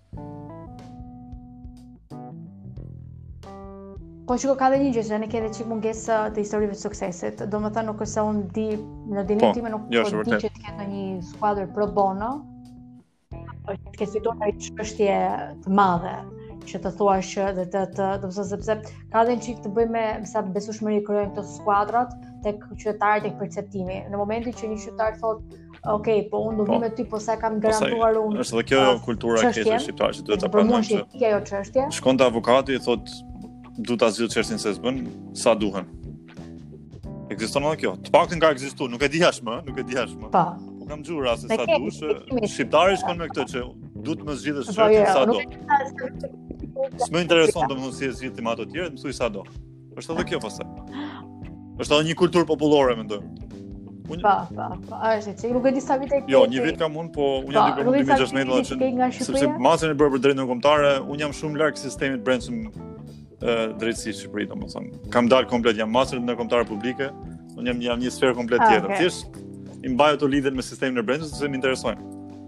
Po shiko ka dhe një gjë që ne kemi çik mungesë të historive të suksesit. Domethënë nuk është se unë di në dinin time nuk po di që të ketë një skuadër pro bono. Është ke fituar një çështje të madhe që të thuash dhe të të do të thotë sepse ka dhe një çik të bëjë me sa besueshmëri krijojnë këto skuadrat tek qytetarët, tek perceptimi. Në momentin që një qytetar thotë, "Ok, po unë do vi me ty, po sa kam garantuar unë." Është edhe kjo kultura e keqe shqiptare që duhet ta pranojmë. Kjo çështje. Shkon te avokati i thotë du ta zgjidh çështjen se s'bën sa duhen. Ekziston edhe kjo. Të paktën ka ekzistuar, nuk e di jashtë, nuk e di jashtë. Po. Po kam dëgjuar raste sa dush, shqiptarë shkon me këtë që duhet më zgjidhësh çështjen sa do. S'më intereson domethënë si e zgjidhim ato të tjerë, mësoj sa do. Është edhe kjo pastaj. Është edhe një kulturë popullore mendoj. Unë pa, pa, pa, është se nuk e di sa vite ke. Jo, një vit kam unë, po unë jam diplomën dy mijë e gjashtëdhjetë, sepse masën e bërë për drejtën kombëtare, unë jam shumë larg sistemit brendshëm drejtësisë në Shqipëri, domethënë. Kam dalë komplet, jam master në kombëtare publike, unë jam jam një sferë komplet tjetër. Thjesht i mbaj ato lidhen me sistemin e brendshëm sepse më interesojnë.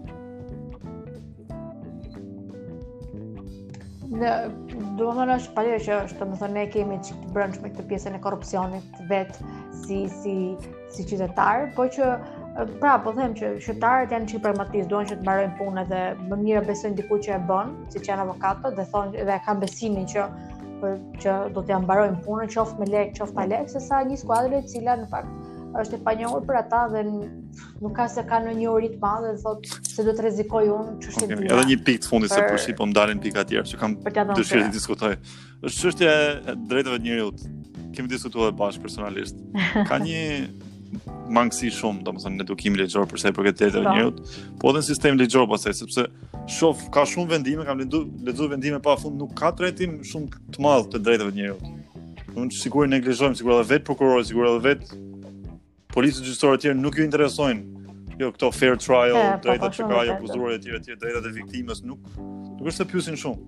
Në, do të thonë është palë që është, do të thonë ne kemi çik të brendshme këtë pjesën e korrupsionit vet si si si qytetar, po që pra po them që shqiptarët janë çik pragmatistë, duan që të mbarojnë punën dhe më mirë besojnë diku që e bën, siç janë avokatët dhe thonë dhe kanë besimin që për që do t'ja mbarojnë punën, qoftë me lek, qoftë pa lek, sesa një skuadër e cila në fakt është e panjohur për ata dhe nuk ka se ka në një uri të madhe dhe thotë se do të rrezikoj unë çështje okay. dhia. Edhe një pikë të fundit se për shi po ndalen pika tjerë që kam dëshirë të diskutoj. Është çështja e drejtave të njerëzit. Kemi diskutuar bashkë personalisht. Ka një mangësi shumë, domethënë në edukimin ligjor për sa i përket drejtave të njerëzit, po edhe në sistemin ligjor pastaj, sepse shoh ka shumë vendime, kam lexuar vendime pafund, nuk ka trajtim shumë të madh të drejtave të njerëzit. Unë sigurisht neglizhojmë, sigurisht edhe vetë prokurori, sigurisht edhe vetë policët gjyqësorë të tjerë nuk ju interesojnë. Jo këto fair trial, e, drejtat që ka akuzuar e tjerë e tjerë, drejtat e viktimës nuk nuk është se pyesin shumë.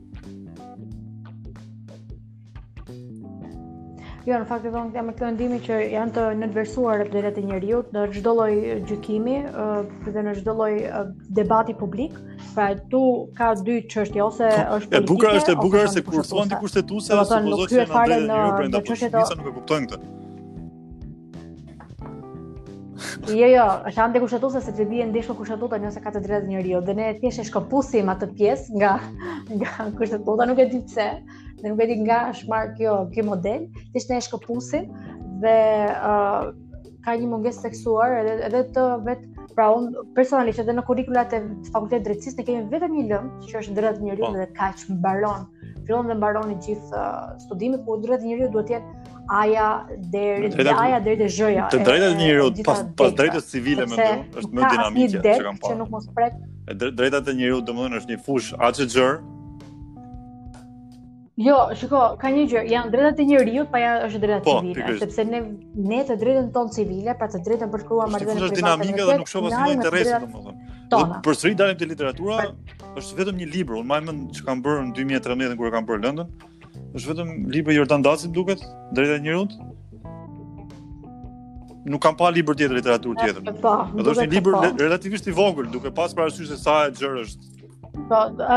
Jo, në fakt edhe jam me këtë ndihmë që janë të nënversuar drejtat e njeriut në çdo lloj gjykimi dhe në çdo lloj debati publik. Pra tu ka dy çështje, ose është politike. E bukur është e bukur se kur thon ti kushtetuese ose supozohet se në drejtat e njeriut brenda policisë nuk e kuptojnë këtë. Jo, jo, është ande kushtetuese sepse bie ndeshur kushtetuta nëse ka të drejtat e njeriut dhe ne thjesht e shkëpusim atë pjesë nga nga kushtetuta, nuk e di pse. Dhe nuk e di nga është marrë kjo, kjo model, thjesht ne e shkëpusim dhe uh, ka një mungesë seksuar edhe, edhe të vetë, pra unë personalisht edhe në kurrikulat e fakultetit drejtësisë ne kemi vetëm një lëndë që është drejtat e njeriut dhe kaq mbaron, fillon dhe mbaron i gjithë uh, studimet, por drejtat e njeriut duhet të jetë aja deri dhe aja deri te zh-ja. Të drejtat e njeriut pas pas drejtës civile mendoj është më dinamike që kam parë. Që nuk mos prek. Drejtat e njeriut domethënë është një fushë aq e gjerë. Jo, shiko, ka një gjë, janë drejtat e njeriut, pa janë është drejtat po, civile, sepse ne ne të drejtën tonë civile, pra të drejtën për shkruar marrëdhënie private. Është dinamike dhe nuk shoh asnjë interesi domethënë. Përsëri dalim te literatura, është vetëm një libër, unë mbaj mend që kam bërë në dy mijë e trembëdhjetë kur e kam bërë lëndën. Është vetëm libri Jordan Daci duket, drejtat e njeriut. Nuk kam pa libër tjetër literaturë tjetër. Po. Edhe është një libër po. relativisht i vogël, duke pas parasysh se sa e gjerë është. Po,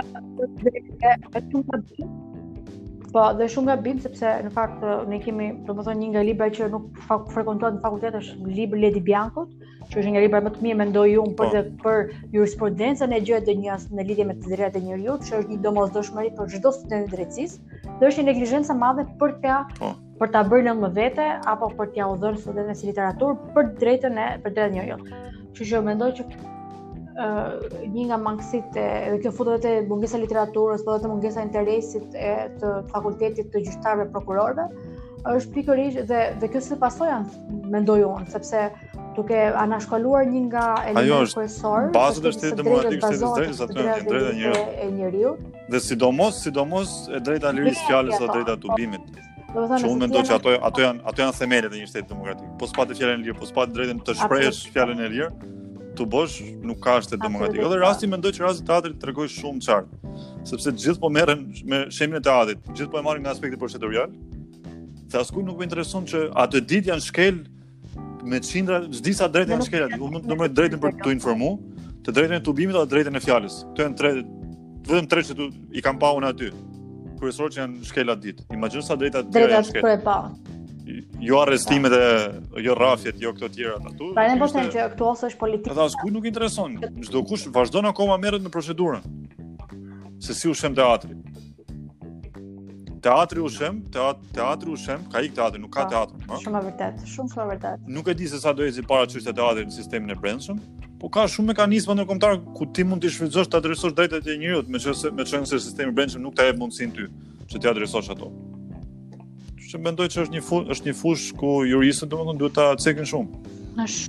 është Po, dhe shumë gabim sepse në fakt ne kemi, domethënë një nga libra që nuk frekuentohet në fakultet është libri Ledi Biankut, që është një libër më të mirë mendoj unë për oh. për jurisprudencën e gjërave të njës në lidhje me të drejtat e njeriut, që është një domosdoshmëri për çdo student drejtësisë, dhe është një neglizhencë e madhe për ta oh. për ta bërë lëndë më vete apo për t'ia udhëruar studentëve si literaturë për drejtën e për drejtat e njeriut. Kështu që mendoj që Uh, një nga mangësitë edhe kjo futet te mungesa e literaturës, po edhe te mungesa e interesit e të fakultetit të gjyqtarëve prokurorëve, është pikërisht dhe dhe kjo si pasojë mendoj unë, sepse duke anashkolluar një nga elementet kryesorë, bazat e shtetit demokratik, shtetit drejtës, aty janë drejtat e njeriut. Dhe sidomos, sidomos e drejta e lirisë fjalës dhe drejta e tubimit. Që unë mendoj që ato ato janë ato janë themelet e një shteti demokratik. Po s'patë fjalën e lirë, po s'patë drejtën të shprehësh fjalën e lirë. Të bosh nuk ka shtet demokratik. Edhe rasti mendoj që rasti i teatrit tregoi shumë qartë, sepse të gjithë po merren me shemin e teatrit, të gjithë po e marrin nga aspekti procedurial. Se askujt nuk më intereson që atë ditë janë shkel me qindra, çdisa drejtë janë shkel aty. Unë nuk më drejtën për të informuar, të drejtën e tubimit dhe drejtën e fjalës. Këto janë tre, vetëm tre që tu, i kam pa unë aty. Kryesorë që janë shkel atë ditë. Imagjino sa drejta të tjera janë shkel. Jo arrestimet e jo rrafjet, jo këto tjera ato. Pra ne po them që këtu ose është politikë. Ata askujt nuk intereson. Çdo kush vazhdon akoma merret në procedurën. Se si u shem teatri. Teatri u shem, teatri, teatri u shem, ka ik teatri, nuk ka teatr, ha? Shumë e vërtet, shumë shumë e vërtet. Nuk e di se sa do eci para çështja e teatrit në sistemin e brendshëm, po ka shumë mekanizma ndërkombëtar ku ti mund të shfrytëzosh të adresosh drejtat e njeriut, meqense meqense sistemi i brendshëm nuk ta jep mundësinë ty që ti adresosh ato. Që mendoj që është një fush, është një fush ku juristët domethënë duhet ta cekin shumë. Është.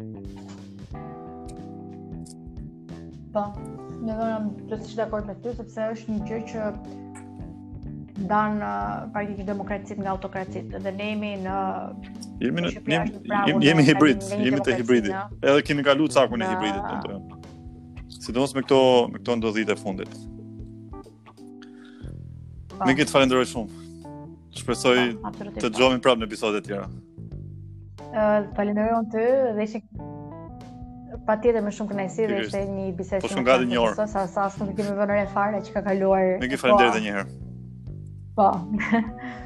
Po, ne jam plotësisht dakord me ty sepse është një gjë që ndan uh, praktikisht demokracitë nga autokracitë. Dhe ne jemi në jemi në jemi, jemi hibrid, jemi te hibridi. Edhe kemi kaluar cakun e hibridit domethënë. Sidomos me këto me këto ndodhitë e fundit. Ne këtë falenderoj shumë. Shpresoj të dëgjojmë prapë në episode të tjera. Ë, falenderoj unë ty dhe që Patjetër me shumë kënaqësi dhe Pikërisht. ishte një bisedë Po shumë shkon gati një orë. Sa sa nuk e kemi vënë re fare që ka kaluar. Ne kemi faleminderit edhe një herë. Po.